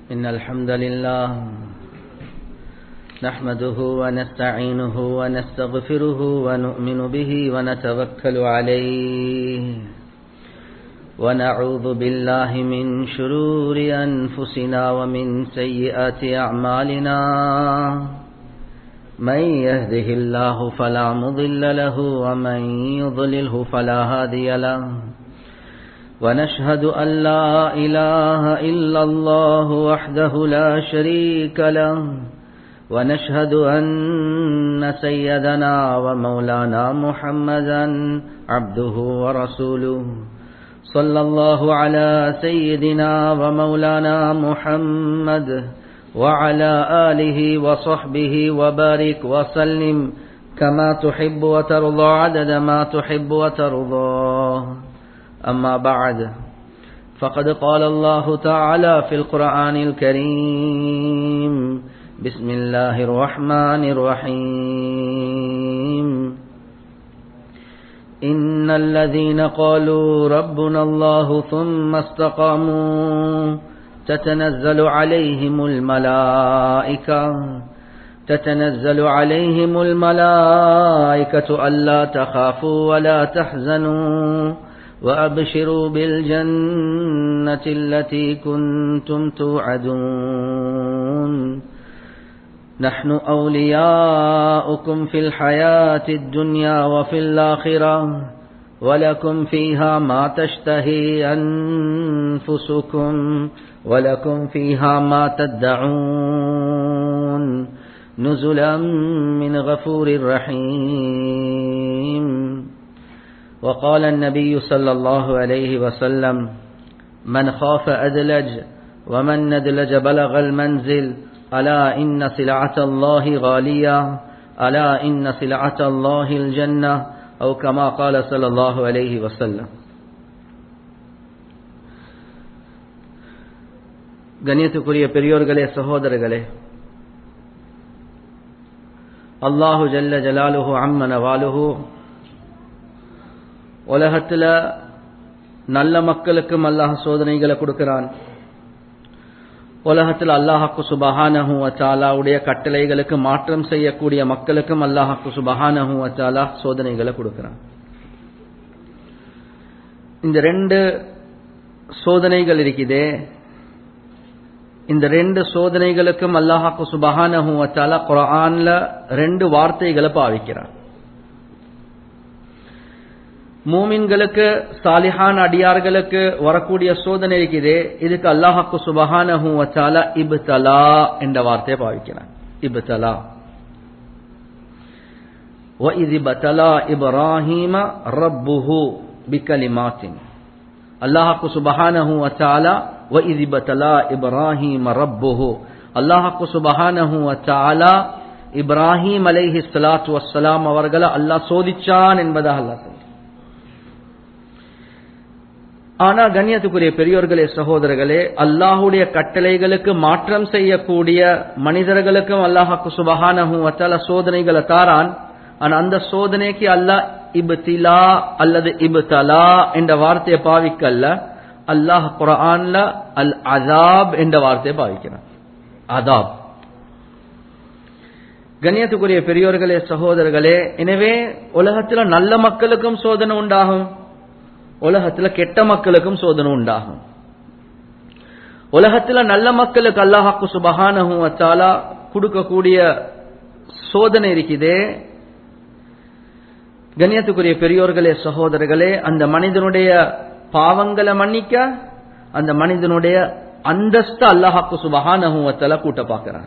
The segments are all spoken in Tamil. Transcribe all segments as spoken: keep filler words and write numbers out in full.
إن الحمد لله نحمده ونستعينه ونستغفره ونؤمن به ونتوكل عليه ونعوذ بالله من شرور أنفسنا ومن سيئات أعمالنا من يهده الله فلا مضل له ومن يضلله فلا هادي له ونشهد أن لا إله إلا الله وحده لا شريك له ونشهد أن سيدنا ومولانا محمدا عبده ورسوله صلى الله على سيدنا ومولانا محمد وعلى آله وصحبه وبارك وسلم كما تحب وترضى عدد ما تحب وترضى. أما بعد فقد قال الله تعالى في القرآن الكريم بسم الله الرحمن الرحيم إن الذين قالوا ربنا الله ثم استقاموا تتنزل عليهم الملائكة تتنزل عليهم الملائكة ألا تخافوا ولا تحزنوا وأبشروا بالجنة التي كنتم توعدون نحن أولياؤكم في الحياة الدنيا وفي الآخرة ولكم فيها ما تشتهي أنفسكم ولكم فيها ما تدعون نزلا من غفور رحيم. وقال النبي صلى الله عليه وسلم من خاف أدلج ومن ندلج بلغ المنزل ألا إن سلعة الله غالية ألا إن سلعة الله الجنة أو كما قال صلى الله عليه وسلم. கண்ணியத்துக்குரிய பெரியோர்களே, சகோதரர்களே, அல்லாஹு ஜல்ல ஜலாலுஹு அம்மன வாலுஹு உலகத்தில் நல்ல மக்களுக்கும் அல்லாஹ் சோதனைகளை கொடுக்கிறான். உலகத்தில் அல்லாஹ்க்கு சுப்ஹானஹு வ தஆலாவுடைய கட்டளைகளுக்கு மாற்றம் செய்யக்கூடிய மக்களுக்கும் அல்லாஹ்க்கு சுப்ஹானஹு வ தஆலா சோதனைகளை கொடுக்கிறான். இந்த ரெண்டு சோதனைகள் இருக்குதே, இந்த ரெண்டு சோதனைகளுக்கும் அல்லாஹ்க்கு சுப்ஹானஹு வ தஆலா குர்ஆன்ல ரெண்டு வார்த்தைகளை பாவிக்கிறான். மூமின்களுக்கு, சாலிஹான் அடியார்களுக்கு வரக்கூடிய சோதனை இருக்குதே, இதுக்கு அல்லாஹ்க்கு சுப்ஹானஹு வ தஆலா இப்தலா என்ற வார்த்தையை பாவிக்கிறான். இப்தலா வ இஸ் பதலா இப்ராஹீம ரப்புஹு பிகலிமாத்தின். அல்லாஹ்க்கு சுப்ஹானஹு வ தஆலா வ இஸ் பதலா இப்ராஹீம ரப்புஹு, அல்லாஹ்க்கு சுப்ஹானஹு வ தஆலா இப்ராஹீம் அலைஹிஸ்ஸலாத்து வஸ்ஸலாம் அவர்களை அல்லாஹ் சோதிச்சான் என்பதாக அல்லாஹ் சொல்றான். ஆனா கண்ணியத்துக்குரிய பெரியோர்களே, சகோதரர்களே, அல்லாஹுடைய கட்டளைகளுக்கு மாற்றம் செய்யக்கூடிய மனிதர்களுக்கும் அல்லாஹ்க்கு சுப்ஹானஹு வ தஆலா சோதனைகளை தாரான். ஆனா அந்த சோதனைக்கு அல்லாஹ் இப்திலா அல்லது இப்தலா என்ற வார்த்தையை பாவிக்கல்ல, அல்லாஹ் குர்ஆன்ல அல் அஸாப் என்ற வார்த்தையை பாவிக்கிறான். அஸாப். கண்ணியத்துக்குரிய பெரியோர்களே, சகோதரர்களே, எனவே உலகத்துல நல்ல மக்களுக்கும் சோதனை உண்டாகும், உலகத்துல கெட்ட மக்களுக்கும் சோதனை உண்டாகும். உலகத்துல நல்ல மக்களுக்கு அல்லாஹ்க்கு சுப்ஹானஹு வ தஆலா கொடுக்கக்கூடிய சோதனை இருக்குதே, கண்ணியத்துக்குரிய பெரியோர்களே, சகோதரர்களே, அந்த மனிதனுடைய பாவங்களை மன்னிக்க, அந்த மனிதனுடைய அந்தஸ்து அல்லாஹ்க்கு சுப்ஹானஹு வ தஆலா கூட்ட பார்க்கிறான்.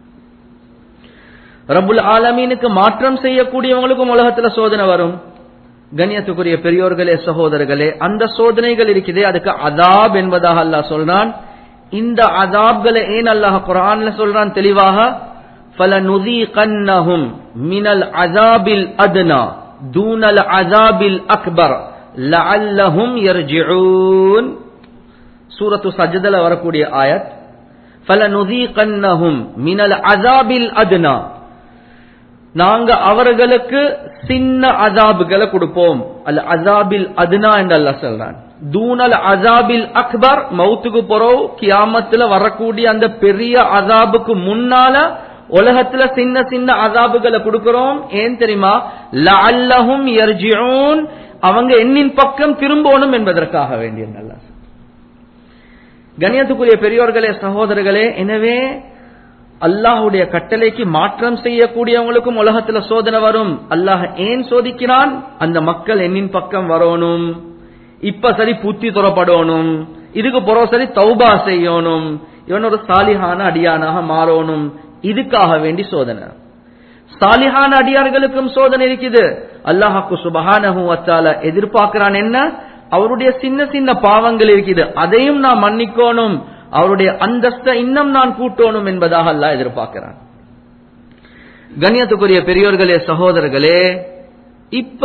ரப்புல் ஆலமீனுக்கு மாற்றம் செய்யக்கூடியவங்களுக்கும் உலகத்துல சோதனை வரும். கண்ணியத்துக்குரிய பெரியோர்களே, சகோதரர்களே, அந்த சோதனைகள் இருக்குதே, அதுக்கு அஸாப் என்பதாக அல்லாஹ் சொல்றான். இந்த அஸாப்களை ஏன் அல்லாஹ் குர்ஆன்ல சொல்றான் தெளிவாக, ஃபலனுதீகன்னஹும் மினல் அஸாபில் அத்னா தூனல் அஸாபில் அக்பர் லஅல்லஹும் யர்ஜிஊன். சூரத்து சஜ்தல வரக்கூடிய ஆயத், ஃபலனுதீகன்னஹும் மினல் அஸாபில் அத்னா, நாங்க அவர்களுக்கு சின்ன அஸாபுகளை கொடுப்போம். அல் அஸாபில் அத்னா என்று அல்லாஹ் சொல்றான். தூனல் அஸாபில் அக்பர், மௌத்துக்கு பிறகு கியாமத்துல வரக்கூடிய அந்த பெரிய அஸாபுக்கு முன்னால உலகத்துல சின்ன சின்ன அஸாபுகளை கொடுக்கிறோம். ஏன் தெரியுமா? லஅல்லஹும் யர்ஜிஊன், அவங்க எண்ணின் பக்கம் திரும்பணும் என்பதற்காக வேண்டிய. நல்ல கண்ணியத்துக்குரிய பெரியோர்களே, சகோதரர்களே, எனவே அல்லாஹ்வுடைய கட்டளைக்கு மாற்றம் செய்யக்கூடியவங்களுக்கும் உலகத்துல சோதனை வரும். அல்லாஹ் ஏன் சோதிக்கிறான்? அந்த மக்கள் எண்ணின் பக்கம் வரணும், இப்ப சரி புத்தி துறப்படணும், இதுக்கு பிறகு சரி தௌபா செய்யணும், இவன் ஒரு சாலிஹான அடியானாக மாறணும். இதுக்காக வேண்டி சோதனை. சாலிஹான அடியார்களுக்கும் சோதனை இருக்குது. அல்லாஹ்வுக்கு சுப்ஹானஹு வ தஆலா எதிர்பார்க்கிறான் என்ன? அவருடைய சின்ன சின்ன பாவங்கள் இருக்குது, அதையும் நான் மன்னிக்கணும், அவருடைய அந்தஸ்தை இன்னும் நான் கூட்டணும் என்பதாக அல்லாஹ் எதிர்பார்க்கிறான். கண்ணியத்துக்குரிய பெரியோர்களே, சகோதரர்களே, இப்ப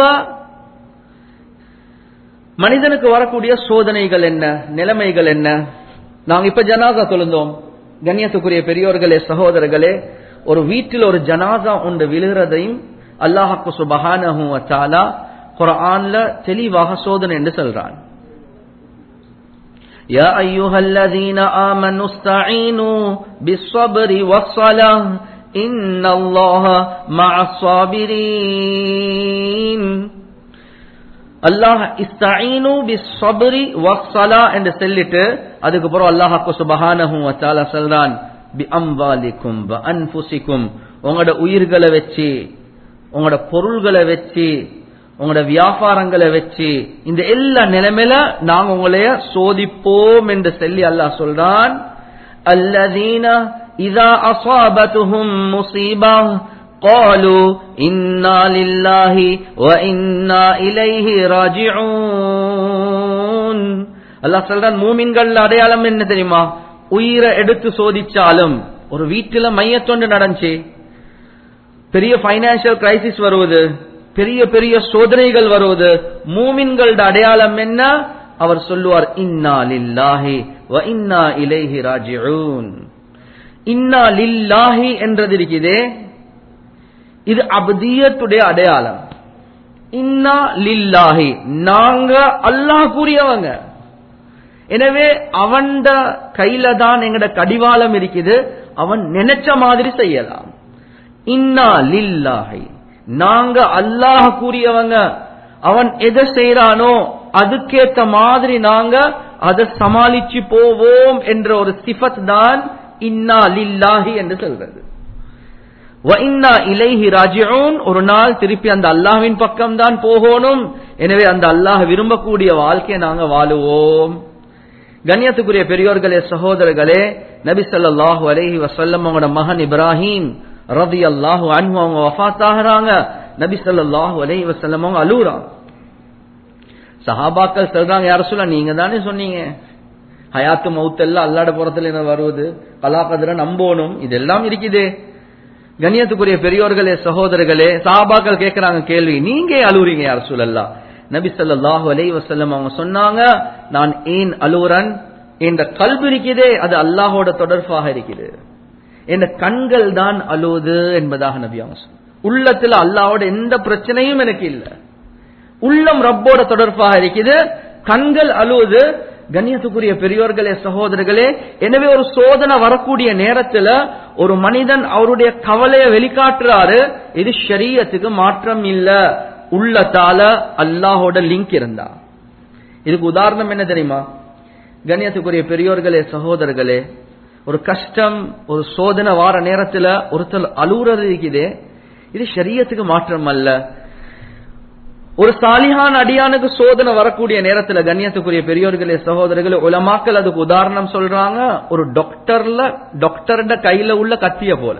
மனிதனுக்கு வரக்கூடிய சோதனைகள் என்ன, நிலைமைகள் என்ன? நாங்க இப்ப ஜனாசா தொழுந்தோம். கண்ணியத்துக்குரிய பெரியோர்களே, சகோதரர்களே, ஒரு வீட்டில் ஒரு ஜனாசா ஒன்று விழுகிறதையும் அல்லாஹ்வுக்கு சுப்ஹானஹு வ தஆலா குர்ஆன்ல தெளிவாக சோதனை என்று சொல்றான். யா அய்யுஹல்லதீன ஆமனு இஸ்தஈனு பிஸ்ஸப்ரி வஸ்ஸலாஹ் இன்னல்லாஹ மஅஸ் ஸாபிரீன். அல்லாஹ் இஸ்தஈனு பிஸ்ஸப்ரி வஸ்ஸலாஹ் என்று சொல்லிட்டு அதுக்கு அப்புறம் அல்லாஹ்வுக்கு சுப்ஹானஹு வ தஆலா சொல்றான் பிஅம்வாலிக்கும் வ அன்ஃபுசிக்கும், உங்களோட உயிர்களை வச்சு, உங்களோட பொருள்களை வச்சு, உங்களோட வியாபாரங்களை வச்சு, இந்த எல்லா நிலைமையில நாங்க உங்களைய சோதிப்போம் என்று சொல்லி அல்லாஹ் சொல்றான். அல்லதீன இதா அஸாபத்துஹும் முஸீபா قالوا إنا لله وإنا إليه راجعون. அல்லாஹ் சொல்றான், மூமின்கள் அடையாளம் என்ன தெரியுமா? உயிரை எடுத்து சோதிச்சாலும், ஒரு வீட்டில மையத்தொண்டு நடந்துச்சு, பெரிய பைனான்சியல் கிரைசிஸ் வருவது, பெரிய பெரிய சோதனைகள் வருவது, மூமின்களோட அடையாளம் என்ன? அவர் சொல்லுவார், இன்னா லில்லாஹி வ இன்னா இலைஹி ராஜிஊன். இன்னா லில்லாஹி என்றது இருக்குதே, இது அப்தியத்துடைய அடையாளம். இன்னா லில்லாஹி, நாங்க அல்லாஹ் கூறியவங்க, எனவே அவன்ட கையில தான் எங்கட கடிவாளம் இருக்குது, அவன் நினைச்ச மாதிரி செய்யலாம். இன்னா லில்லாஹி, நாங்க அல்லாஹ் கூறியவங்க, அவன் எதை செய்யறானோ அதுக்கேத்த மாதிரி நாங்க அதை சமாளிச்சு போவோம் என்ற ஒரு சிஃபத் தான் இன்னா லில்லாஹி என்று சொல்றது. வ இன்னா இலைஹி ராஜிஊன், ஒரு நாள் திருப்பி அந்த அல்லாஹ்வின் பக்கம் தான் போகணும். எனவே அந்த அல்லாஹ் விரும்பக்கூடிய வாழ்க்கையை நாங்க வாழுவோம். கண்ணியத்துக்குரிய பெரியோர்களே, சகோதரர்களே, நபி ஸல்லல்லாஹு அலைஹி வஸல்லம் அவங்களோட மகன் இப்ராஹிம் ரலியல்லாஹு அன்ஹு அவங்க வஃபாத் ஆகுறாங்க. நபி ஸல்லல்லாஹு அலைஹி வஸல்லம் அவங்க அழுறாங்க. சஹாபாக்கள் சொல்றாங்க, யா ரசூலல்லாஹ், நீங்க தானே சொன்னீங்க ஹயாத்து மவுத் எல்லாம் அல்லாஹ்வுடைய புறத்துல என்ன வருவது, கலா கத்ர நம்பணும், இதெல்லாம் இருக்குதே. கண்ணியத்துக்குரிய பெரியோர்களே, சகோதரர்களே, சஹாபாக்கள் கேட்கிறாங்க கேள்வி, நீங்க அழுறீங்க யா ரசூலல்லாஹ்? நபி ஸல்லல்லாஹு அலைஹி வஸல்லம் அவங்க சொன்னாங்க, நான் ஏன் அழுறேன்? என்ற கல்பு இருக்குதே, அது அல்லாஹோட தொடர்பாக இருக்குது, என்ற கண்கள் தான் அழுது என்பதாக நபி அவங்க சொன்னாங்க. உள்ளத்துல அல்லாஹோட எந்த பிரச்சனையும் எனக்கு இல்ல, உள்ளம் ரப்போட தொடர்பாக இருக்குது, கண்கள் அழுது. கண்ணியத்துக்குரிய பெரியோர்களே, சகோதரர்களே, எனவே ஒரு சோதனை வரக்கூடிய நேரத்துல ஒரு மனிதன் அவருடைய கவலையை வெளிக்காட்டுறாரு, இது ஷரியத்துக்கு மாற்றம் இல்ல, உள்ளத்தால அல்லாஹோட லிங்க் இருந்தா. இதுக்கு உதாரணம் என்ன தெரியுமா? கண்ணியத்துக்குரிய பெரியோர்களே, சகோதரர்களே, ஒரு கஷ்டம், ஒரு சோதனை வார நேரத்துல ஒருத்தர் அழுறது இருக்குதே, இது ஷரியத்துக்கு மாற்றம் அல்ல. ஒரு சாலிஹான அடியானுக்கு சோதனை வரக்கூடிய நேரத்துல, கண்ணியத்துக்குரிய பெரியோர்களே, சகோதரர்களே, உலமாக்கள் அதுக்கு உதாரணம் சொல்றாங்க, ஒரு டாக்டர்ல டாக்டர்ட கையில உள்ள கத்திய போல.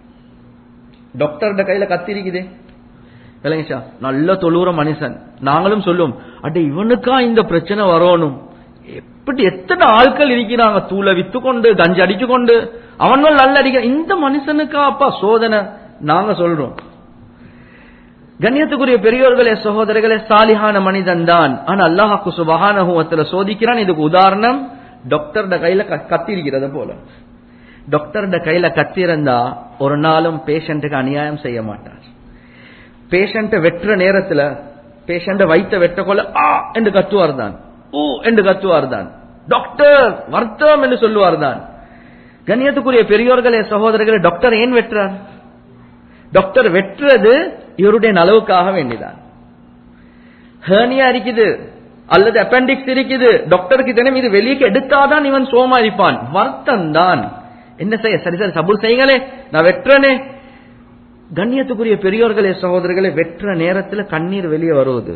டாக்டர்ட கையில கத்தி இருக்குதே, விளங்கிச்சா? நல்ல தொழுற மனுஷன், நாங்களும் சொல்லுவோம், அட இவனுக்கா இந்த பிரச்சனை வரணும், எப்படி எத்தனை ஆட்கள் இருக்கிறாங்க தூளை வித்து கொண்டு கஞ்சி அடிச்சு கொண்டு, அவன்கள் நல்ல அடிக்க, இந்த மனுஷனுக்கா அப்பா சோதனை, நாங்க சொல்றோம். கண்ணியத்துக்குரிய பெரியோர்களே, சகோதரர்களே, சாலிஹான மனிதன் தான், ஆனா அல்லாஹ்வுக்கு சுப்ஹானஹு வ தஆலா சோதிக்கிறான். இதுக்கு உதாரணம் டாக்டர்ட கையில கத்தி இருக்கிறது போல. டாக்டர்ட கையில கத்தி இருந்தா ஒரு நாளும் பேஷண்ட்டுக்கு அநியாயம் செய்ய மாட்டார். பேஷண்ட்டை வெட்டுற நேரத்துல பேஷண்ட வைத்த வெட்ட கொள்ள ஆ என்று கத்துவார் தான், ஊ என்று கத்துவார் தான். டாக்டர் வருத்தம் என்று சொல்லுவார் தான். கண்ணியத்துக்குரிய பெரியோர்களே சகோதரர்களே, டாக்டர் ஏன் வெற்றார்? டாக்டர் வெற்றது இவருடைய நலவுக்காக வேண்டிதான். ஹேர்னியா இருக்குது அல்லது அப்பெண்டிக்ஸ் இருக்குது, டாக்டருக்கு தினம் இது வெளியே எடுத்தாதான் இவன் சோமா இருப்பான். வருத்தம் தான். என்ன செய்ய? சரி சரி சபூர் செய்யுங்களே, நான் வெற்றனே. கண்ணியத்துக்குரிய பெரியோர்களே சகோதரர்களே, வெற்ற நேரத்தில் கண்ணீர் வெளியே வருவது,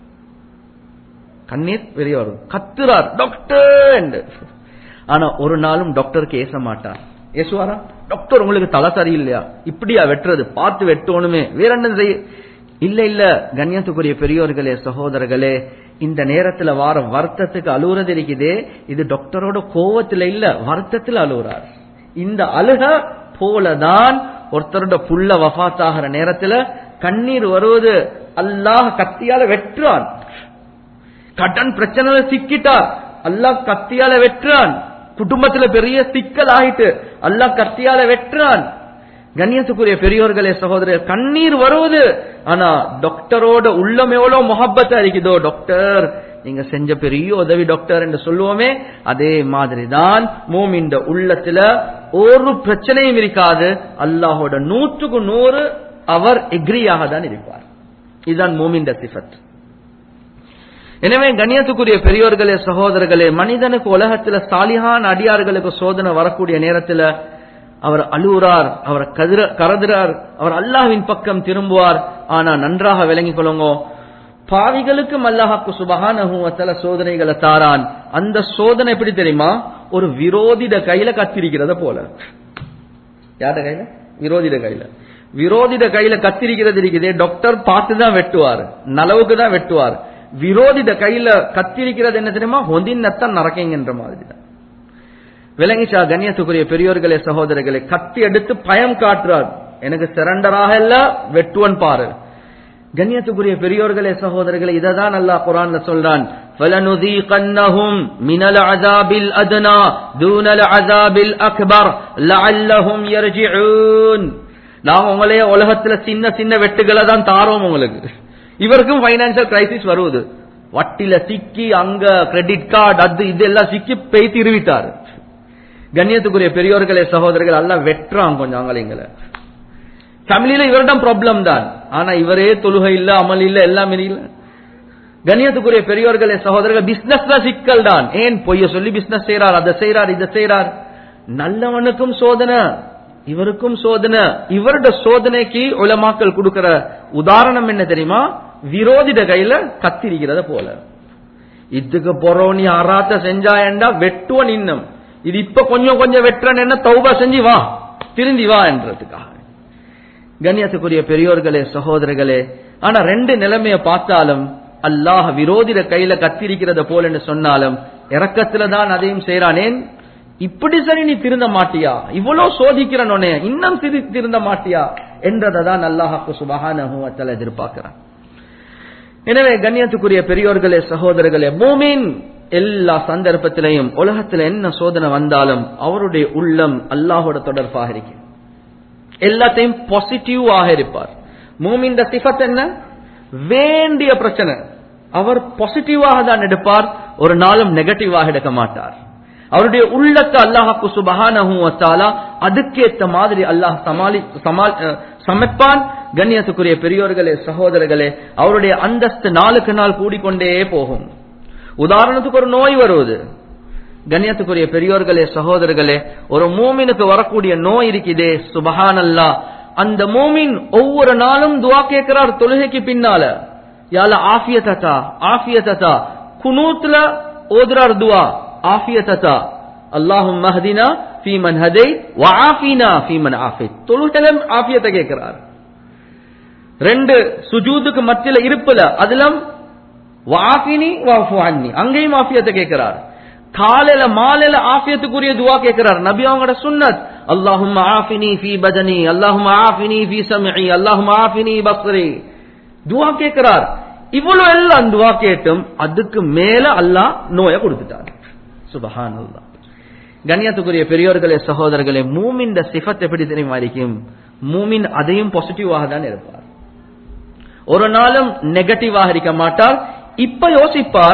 கண்ணீர் வெளியே வருவது, கத்துறார் டாக்டர். ஆனா ஒரு நாளும் டாக்டருக்கு ஏச மாட்டார். ஏசுவாரா? டாக்டர் உங்களுக்கு தலை சரியில்லையா, இப்படியா வெட்டுறது, பார்த்து வெட்டணுமே, வேற என்ன செய்ய? இல்ல இல்ல. கண்ணியத்துக்குரிய பெரியோர்களே சகோதரர்களே, இந்த நேரத்துல வார வருத்தத்துக்கு அழுகுறது இருக்குதே, இது டாக்டரோட கோவத்துல இல்ல, வருத்தத்தில் அழுகுறார். இந்த அழுக போலதான் ஒருத்தரோட புள்ள வஃபாத் ஆகிற நேரத்துல கண்ணீர் வருவது. அல்லாஹ் கத்தியால வெற்றான். கடன் பிரச்சனை சிக்கிட்டார், அல்லாஹ் கத்தியால வெற்றான். குடும்பத்துல பெரிய சிக்கல் ஆயிட்டு, அல்லாஹ் கத்தியால வெற்றான். கண்ணியத்துக்குரிய பெரியோர்களே சகோதரர், கண்ணீர் வருவது. ஆனா டாக்டரோட உள்ளம் எவ்வளவு முஹப்பத்தா இருக்குதோ, டாக்டர் நீங்க செஞ்ச பெரிய உதவி டாக்டர் என்று சொல்லுவோமே, அதே மாதிரிதான் மூமின் உள்ளத்துல ஒரு பிரச்சனையும் இருக்காது. அல்லாஹோட நூற்றுக்கு நூறு அவர் எக்ரியாக தான் இருப்பார். இதுதான் மூமின் சிஃபத். எனவே கண்ணியத்துக்குரிய பெரியோர்களே சகோதரர்களே, மனிதனுக்கு உலகத்துல சாலிஹான் அடியார்களுக்கு சோதனை வரக்கூடிய நேரத்துல அவர் அழுகிறார், அவர் கருதுறார், அவர் அல்லாஹ்வின் பக்கம் திரும்புவார். ஆனா நன்றாக விளங்கிக் கொள்ளுங்க, பாவிகளுக்கும் அல்லாஹ்வுக்கு சுப்ஹானஹு வ தஆலா சோதனைகளை தாரான். அந்த சோதனை எப்படி தெரியுமா? ஒரு விரோதிட கையில கத்திரிக்கிறத போல. யார கையில? விரோதிட கையில. விரோதிட கையில கத்திரிக்கிறது இருக்குதே, டாக்டர் பார்த்து தான் வெட்டுவார், நலவுக்கு தான் வெட்டுவார். விரோதிட கையில கத்திரிக்கிறது என்ன தெரியுமா? ஹொந்தின்னத்தான் நரக்கங்கிற மாதிரி தான். விளங்கிச்சா? கண்ணியத்துக்குரிய பெரியோர்களே சகோதரர்களே, கத்தி எடுத்து பயம் காட்டுறார், எனக்கு சரண்டராக இல்ல, வெட்டுவன் பாரு. கண்ணியத்துக்குரிய பெரியோர்களே சகோதரர்களே, இததான் அல்லாஹ் குர்ஆன்ல சொல்றான், ஃபலனுதீகன்னஹும் மினல் அஸாபில் அத்னா தூனல் அஸாபில் அக்பர் லஅல்லஹும் யர்ஜிஊன். நாம் உங்களே உலகத்துல சின்ன சின்ன வெட்டுகளை தான் தாரோம் உங்களுக்கு. இவருக்கும் பைனான்சியல் கிரைசிஸ் வருவது, வட்டில சிக்கி அங்க கிரெடிட் கார்டு அது இதெல்லாம் சிக்கி பேய் திருவிட்டாரு. கண்ணியத்துக்குரிய பெரியோர்களே சகோதரர்கள், அல்லாஹ் வெற்றான் கொஞ்சம் அங்கலைங்களை. ஃபேமிலியில இவரிடம் ப்ராப்ளம் தான், ஆனா இவரே தொழுகை இல்ல, அமல் இல்ல, எல்லாம் இல்ல. கண்ணியத்துக்குரிய பெரியோர்களே சகோதரர்கள், பிசினஸ்ல சிக்கல் தான். ஏன் பொய்ய சொல்லி பிசினஸ் செய்யறார், அதை செய்யறார், இதை செய்யறார். நல்லவனுக்கும் சோதனை, இவருக்கும் சோதனை. இவருடைய சோதனைக்கு உலமாக்கள் கொடுக்கிற உதாரணம் என்ன தெரியுமா? விரோதிட கையில கத்திரிக்கிறத போல. இதுக்கு போறோம் நீ அராத்த செஞ்சாயண்டா வெட்டுவன் இன்னும், இது இப்ப கொஞ்சம் கொஞ்சம் வெட்டுறன் என்ன, தௌபா செஞ்சு வா, திருந்தி வா என்றதுக்காக. கண்ணியத்துக்குரிய பெரியோர்களே சகோதரர்களே, ஆனா ரெண்டு நிலைமையை பார்த்தாலும் அல்லாஹ் விரோதிட கையில கத்திரிக்கிறத போல என்று சொன்னாலும் இறக்கத்துல தான் அதையும் செய்யறானேன். இப்படி சரி நீ திருந்த மாட்டியா, இவ்வளவு சோதிக்கிறனே இன்னும் திருந்த மாட்டியா என்றதான் அல்லாஹ்வுக்கு சுப்ஹானஹு வ தஆலா எதிர்பார்க்கிறான். எனவே கண்ணியத்துக்குரிய பெரியோர்களே சகோதரர்களே, மூமின் எல்லா சந்தர்ப்பத்திலையும் உலகத்துல என்ன சோதனை வந்தாலும் அவருடைய உள்ளம் அல்லாஹோட தொடர்பாக இருக்கு, எல்லாத்தையும் பாசிட்டிவாக இருப்பார். மூமின் சிஃபத் என்ன? வேண்டிய பிரச்சனை அவர் பாசிட்டிவாக தான் எடுப்பார், ஒரு நாளும் நெகட்டிவாக எடுக்க மாட்டார். அவருடைய உள்ளத்தை அல்லாஹ்வுக்கு சுப்ஹானஹு வ தஆலா அதுக்கேற்ற மாதிரி அல்லாஹ் சமாளி சமைப்பான். கண்ணியத்துக்குரிய பெரியோர்களே சகோதரர்களே, அவருடைய அந்தஸ்து நாளுக்கு நாள் கூடிக்கொண்டே போகும். உதாரணத்துக்கு ஒரு நோய் வருவது, கண்ணியத்துக்குரிய பெரியோர்களே சகோதரர்களே, ஒரு மூமினுக்கு வரக்கூடிய நோய் இருக்குதே, சுப்ஹானல்லாஹ், அந்த மூமின் ஒவ்வொரு நாளும் துஆ கேட்கிறார் தொழுகைக்கு பின்னால, யா அல்லாஹ் ஆஃபியத்தா ஆஃபியத்தா. குனூத்ல ஓதுறார் துஆ, ஆஃபியத்தா, அல்லாஹும்ம ஹ்தினா ஃபீமன் ஹதைத் வ ஆஃபினா ஃபீமன் ஆஃபைத். தொழுகையிலும் ஆஃபியத்தை கேட்கிறார். ரெண்டு சுஜூதுக்கு மத்தியில இருப்புல அதிலும் வாஃபினி வஃபு அன்னி, அங்கேயும் ஆஃபியத்தை கேட்கிறார். காலையில மாலையில ஆஃபியத்துக்குரிய துஆ கேட்கிறார். நபி அவங்களோட சுன்னத், அல்லாஹும்ம ஆஃபினி ஃபீ பதனி, அல்லாஹும்ம ஆஃபினி ஃபீ சம்இ, அல்லாஹும்ம ஆஃபினி பஸ்ரி. துஆ கேட்கிறார். இவ்வளவு எல்லாம் துஆ கேட்டும் அதுக்கு மேல அல்லாஹ் நோயை கொடுத்துட்டார். சுப்ஹானல்லாஹ். கண்ணியத்துக்குரிய பெரியோர்களே சகோதரர்களே, மூமின் சிஃபத் எப்படி தெரியுமா இருக்கும்? மூமின் அதையும் பாசிட்டிவாக தான் இருப்பார், ஒரு நாளும் நெகட்டிவாக இருக்க மாட்டார். இப்ப யோசிப்பார்,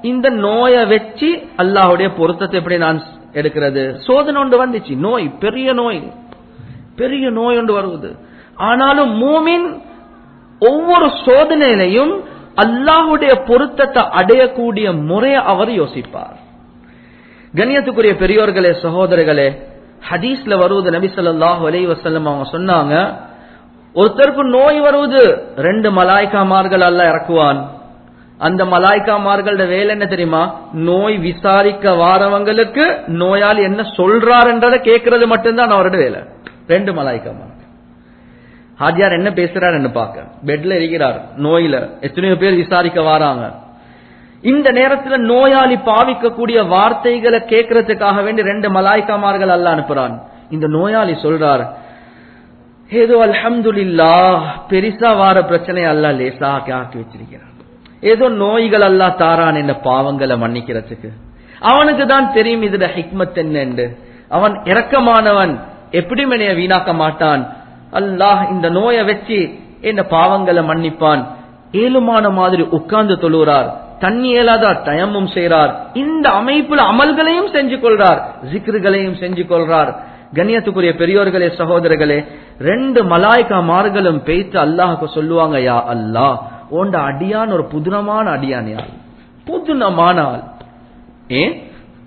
இந்த நோயை வச்சு அல்லாஹ்வுடைய பொருத்தத்தை எப்படி நான் எடுக்கிறது? சோதனை ஒன்று வந்துச்சு, நோய், பெரிய நோய், பெரிய நோய் ஒன்று வருவது. ஆனாலும் மூமின் ஒவ்வொரு சோதனையிலையும் அல்லாஹ்வுடைய பொருத்தத்தை அடையக்கூடிய முறையை அவர் யோசிப்பார். கண்ணியத்துக்குரிய பெரியோர்களே, சகோதரர்களே, ஹதீஸ்ல வருவது, நபி ஸல்லல்லாஹு அலைஹி வஸல்லம் அவங்க சொன்னாங்க, ஒருத்தருக்கு நோய் வருவது, ரெண்டு மலாய்க்காமார்கள் அல்லாஹ் இறக்குவான். அந்த மலாய்க்காமார்களோட வேலை என்ன தெரியுமா? நோய் விசாரிக்க வாரவங்களுக்கு நோயாளி என்ன சொல்றார் என்றதை கேட்கறது மட்டும்தான் அவரோட வேலை. ரெண்டு மலாய்க்காமார்கள். ஹாஜியார் என்ன பேசுறாரு பாக்க, பெட்ல இருக்கிறார், நோயில எத்தனையோ பேர் விசாரிக்க வாராங்க. இந்த நேரத்துல நோயாளி பாவிக்கக்கூடிய வார்த்தைகளை கேட்கறதுக்காக வேண்டி ரெண்டு மலாய்க்காமார்கள் அல்லாஹ் அனுப்புறான். இந்த நோயாளி சொல்றார், ஏதோ அல்ஹம்துலில்லாஹ் பெரிசா வார பிரச்சனை அல்லாஹ் லேசா ஆக்கி வச்சிருக்கிறான். ஏதோ நோய்கள் அல்லாஹ் தாரான் என்ற பாவங்களை மன்னிக்கிறதுக்கு. அவனுக்கு தான் தெரியும் இதுல ஹிக்மத் என்ன. அவன் இரக்கமானவன், எப்படி மனைய வீணாக்க மாட்டான். அல்லாஹ் இந்த நோயை வச்சு இந்த பாவங்களை மன்னிப்பான். ஏழுமான மாதிரி உட்கார்ந்து தொழுகிறார், தண்ணி ஏலாதா தயமும் செய்றார், இந்த அமைப்புல அமல்களையும் செஞ்சு கொள்றார், ஜிக்ருகளையும் செஞ்சு கொள்றார். கண்ணியத்துக்குரிய பெரியோர்களே, சகோதரர்களே, ரெண்டு மலாய்க்கா மார்களும் பேய்த்து அல்லாஹுக்கு சொல்லுவாங்க, யா அல்லாஹ், உண்ட அடியான் ஒரு புதுனமான அடியான், யார் புதுனமான ஆள். ஏன்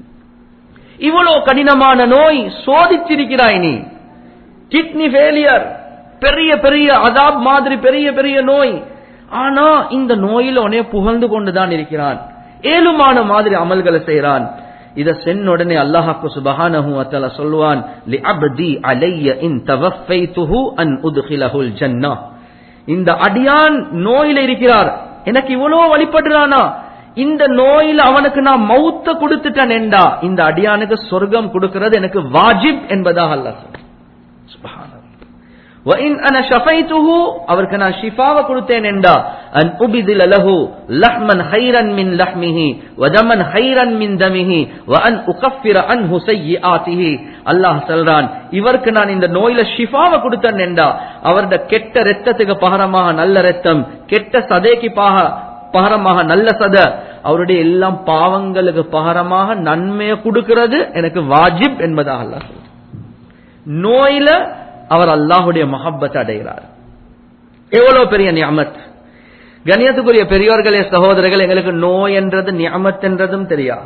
இவ்வளவு கடினமான நோய் சோதிச்சிருக்கிறாய் நீ? கிட்னி ஃபெயிலியர், பெரிய பெரிய அதாப் மாதிரி பெரிய பெரிய நோய். ஆனா இந்த நோயில உடனே புகழ்ந்து கொண்டுதான் இருக்கிறான், ஏழுமான மாதிரி அமல்களை செய்யறான். இத சென்ன உடனே அல்லாஹ்வுக்கு சுப்ஹானஹு வ தஆலா சொல்வான், லி அப்தி அலைய இன் தவஃபைதுஹு அன் உத்கிலஹுல் ஜன்னah. இந்த அடியான் நோயில இருக்கிறார், எனக்கு இவ்வளவு வழிபடுறானா, இந்த நோயில அவனுக்கு நான் மௌத்த கொடுத்துட்டேன் என்றா இந்த அடியானுக்கு சொர்க்கம் கொடுக்கிறது எனக்கு வாஜிப் என்பதாக அல்லாஹ் சொல்றான். சுப்ஹானல்லாஹ். வ இன் அன ஷஃபைதுஹு, அவருக்கு நான் ஷிஃபாவை கொடுத்தேன் என்றா அன் உபிதில லஹு லஹ்மன் ஹைரன் மின் லஹ்மிஹி வ தமன் ஹைரன் மின் தமிஹி வ அன் உகஃபிர அன்ஹு ஸய்யிஆதிஹி. அல்லாஹ் சொல்றான், இவருக்கு நான் இந்த நோயில ஷிஃபாவை கொடுத்தேன் என்றா அவருடைய கெட்ட இரத்தத்துக்கு பகரமாக நல்ல இரத்தம், கெட்ட சதைக்கு பகரமாக நல்ல சதை, அவருடைய எல்லாம் பாவங்களுக்கு பகரமாக நன்மையை கொடுக்கிறது எனக்கு வாஜிப் என்பதாக அல்லாஹ் சொல்றான். நோயில அவர் அல்லாஹ்வுடைய மஹப்பத் அடைகிறார். எவ்வளவு பெரிய நிஅமத். கண்ணியத்துக்குரிய பெரியோர்களே, சகோதரர்கள், எங்களுக்கு நோய் என்றது நிஅமத் என்றதும் தெரியாது.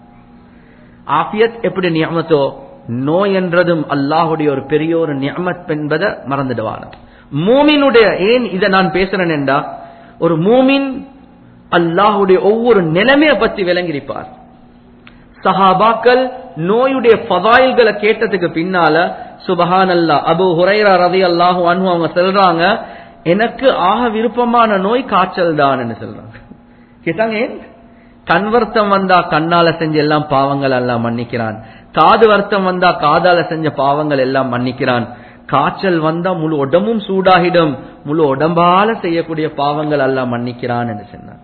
ஆஃபியத் எப்படி நிஅமத்தோ, நோய் என்றதும் அல்லாஹ்வுடைய ஒரு பெரிய ஒரு நிஅமத் என்பதை மறந்துடுவார் மூமினுடைய. ஏன் இதை நான் பேசுறேன் என்றா, ஒரு மூமின் அல்லாஹ்வுடைய ஒவ்வொரு நிலைமையை பற்றி விளங்கியிருப்பார். சஹாபாக்கள் நோயுடைய ஃபதாயில்களை கேட்டதுக்கு பின்னால சுபஹானல்லாஹ், அபூ ஹுரைரா ரலியல்லாஹு அன்ஹு அவங்க சொல்றாங்க, எனக்கு ஆக விருப்பமான நோய் காய்ச்சல் தான் சொல்றாங்க. கேட்டாங்க, ஏன்? கண் வருத்தம் வந்தா கண்ணால செஞ்ச எல்லாம் பாவங்கள் எல்லாம் மன்னிக்கிறான், காது வருத்தம் வந்தா காதால செஞ்ச பாவங்கள் எல்லாம் மன்னிக்கிறான், காய்ச்சல் வந்தா முழு உடம்பும் சூடாகிடும், முழு உடம்பால செய்யக்கூடிய பாவங்கள் எல்லாம் மன்னிக்கிறான் என்று சொன்னார்.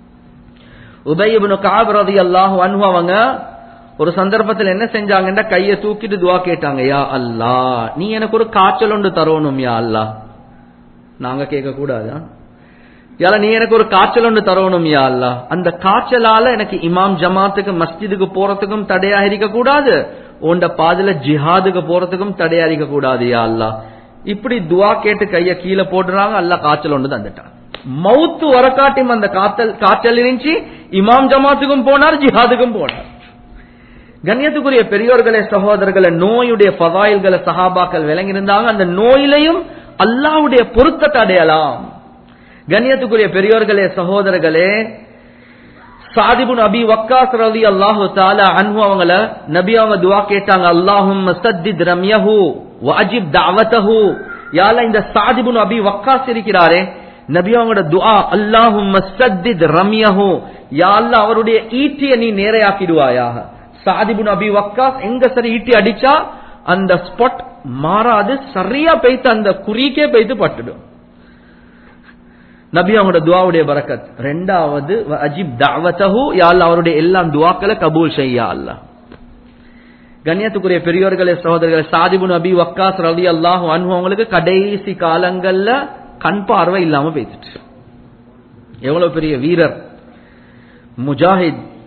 உபை இப்னு கஅப் ரலியல்லாஹு அன்ஹு அவங்க ஒரு சந்தர்ப்பத்தில் என்ன செஞ்சாங்கன்னா, கையை தூக்கிட்டு துஆ கேட்டாங்க, யா அல்லாஹ், நீ எனக்கு ஒரு காய்ச்சல் ஒன்று தரணும் யா அல்லாஹ். நாங்க கேட்க கூடாதா? யால நீ எனக்கு ஒரு காய்ச்சல் ஒன்று தரணும் யா அல்லாஹ். அந்த காய்ச்சலால எனக்கு இமாம் ஜமாத்துக்கு மஸ்ஜிதுக்கு போறதுக்கும் தடையா இருக்க கூடாது, உண்ட பாதுல ஜிஹாதுக்கு போறதுக்கும் தடையா இருக்க கூடாது யா அல்லாஹ். இப்படி துஆ கேட்டு கைய கீழே போடுறாங்க, அல்லாஹ் காய்ச்சல் ஒன்று தந்துட்டான். மவுத்து வரக்காட்டியும் அந்த காய்ச்சல் காய்ச்சல் இருந்துச்சு, இமாம் ஜமாத்துக்கும் போனார், ஜிஹாதுக்கும் போனார். கண்ணியத்துக்குரிய பெரியோர்களே, சகோதரர்களே, நோயுடைய ஃபதாயில்களை சஹாபாக்கள் விளங்கியிருந்தாங்க. அந்த நோயிலையும் அல்லாஹ்வுடைய பொருத்தத்தை அடையலாம். கண்ணியத்துக்குரிய பெரியோர்களே, சகோதரர்களே, ஸஅத் இப்னு அபீ வக்காஸ் ரலியல்லாஹு தஆலா அன்ஹு அவங்கள நபி அவங்க துஆ கேட்டாங்க, அல்லாஹும்ம சத்தித் ரம்யஹு வ அஜிப் தஅவதஹு. யா அல்லாஹ், இந்த ஸஅத் இப்னு அபீ வக்காஸ் இருக்கிறாரே, நபி அவங்களோட துஆ, அல்லாஹும்ம சத்தித் ரம்யஹு, யா அல்லாஹ் அவருடைய ஈட்டியை நீ நேரையாக்கிடுவாயாக. ஸஅத் இப்னு அபீ வக்காஸ் எங்க சரி ஈட்டி அடிச்சா அந்த ஸ்பாட் மாறாது, சரியா பெய்து அந்த குறிக்கே பெய்து பட்டுடும். நபி அவங்களோட துஆவுடைய பரக்கத். இரண்டாவது அஜிப் தஅவதஹு, யா அல்லாஹ் அவருடைய எல்லா துஆக்களை கபூல் செய்ய அல்லாஹ். கண்ணியத்துக்குரிய பெரியோர்களே, சகோதரர்களே, ஸஅத் இப்னு அபீ வக்காஸ் ரலியல்லாஹு அன்ஹு அவங்களுக்கு கடைசி காலங்கள்ல கண் பார்வை இல்லாம போயிடுச்சு. எவ்வளவு பெரிய வீரர், முஜாஹித்,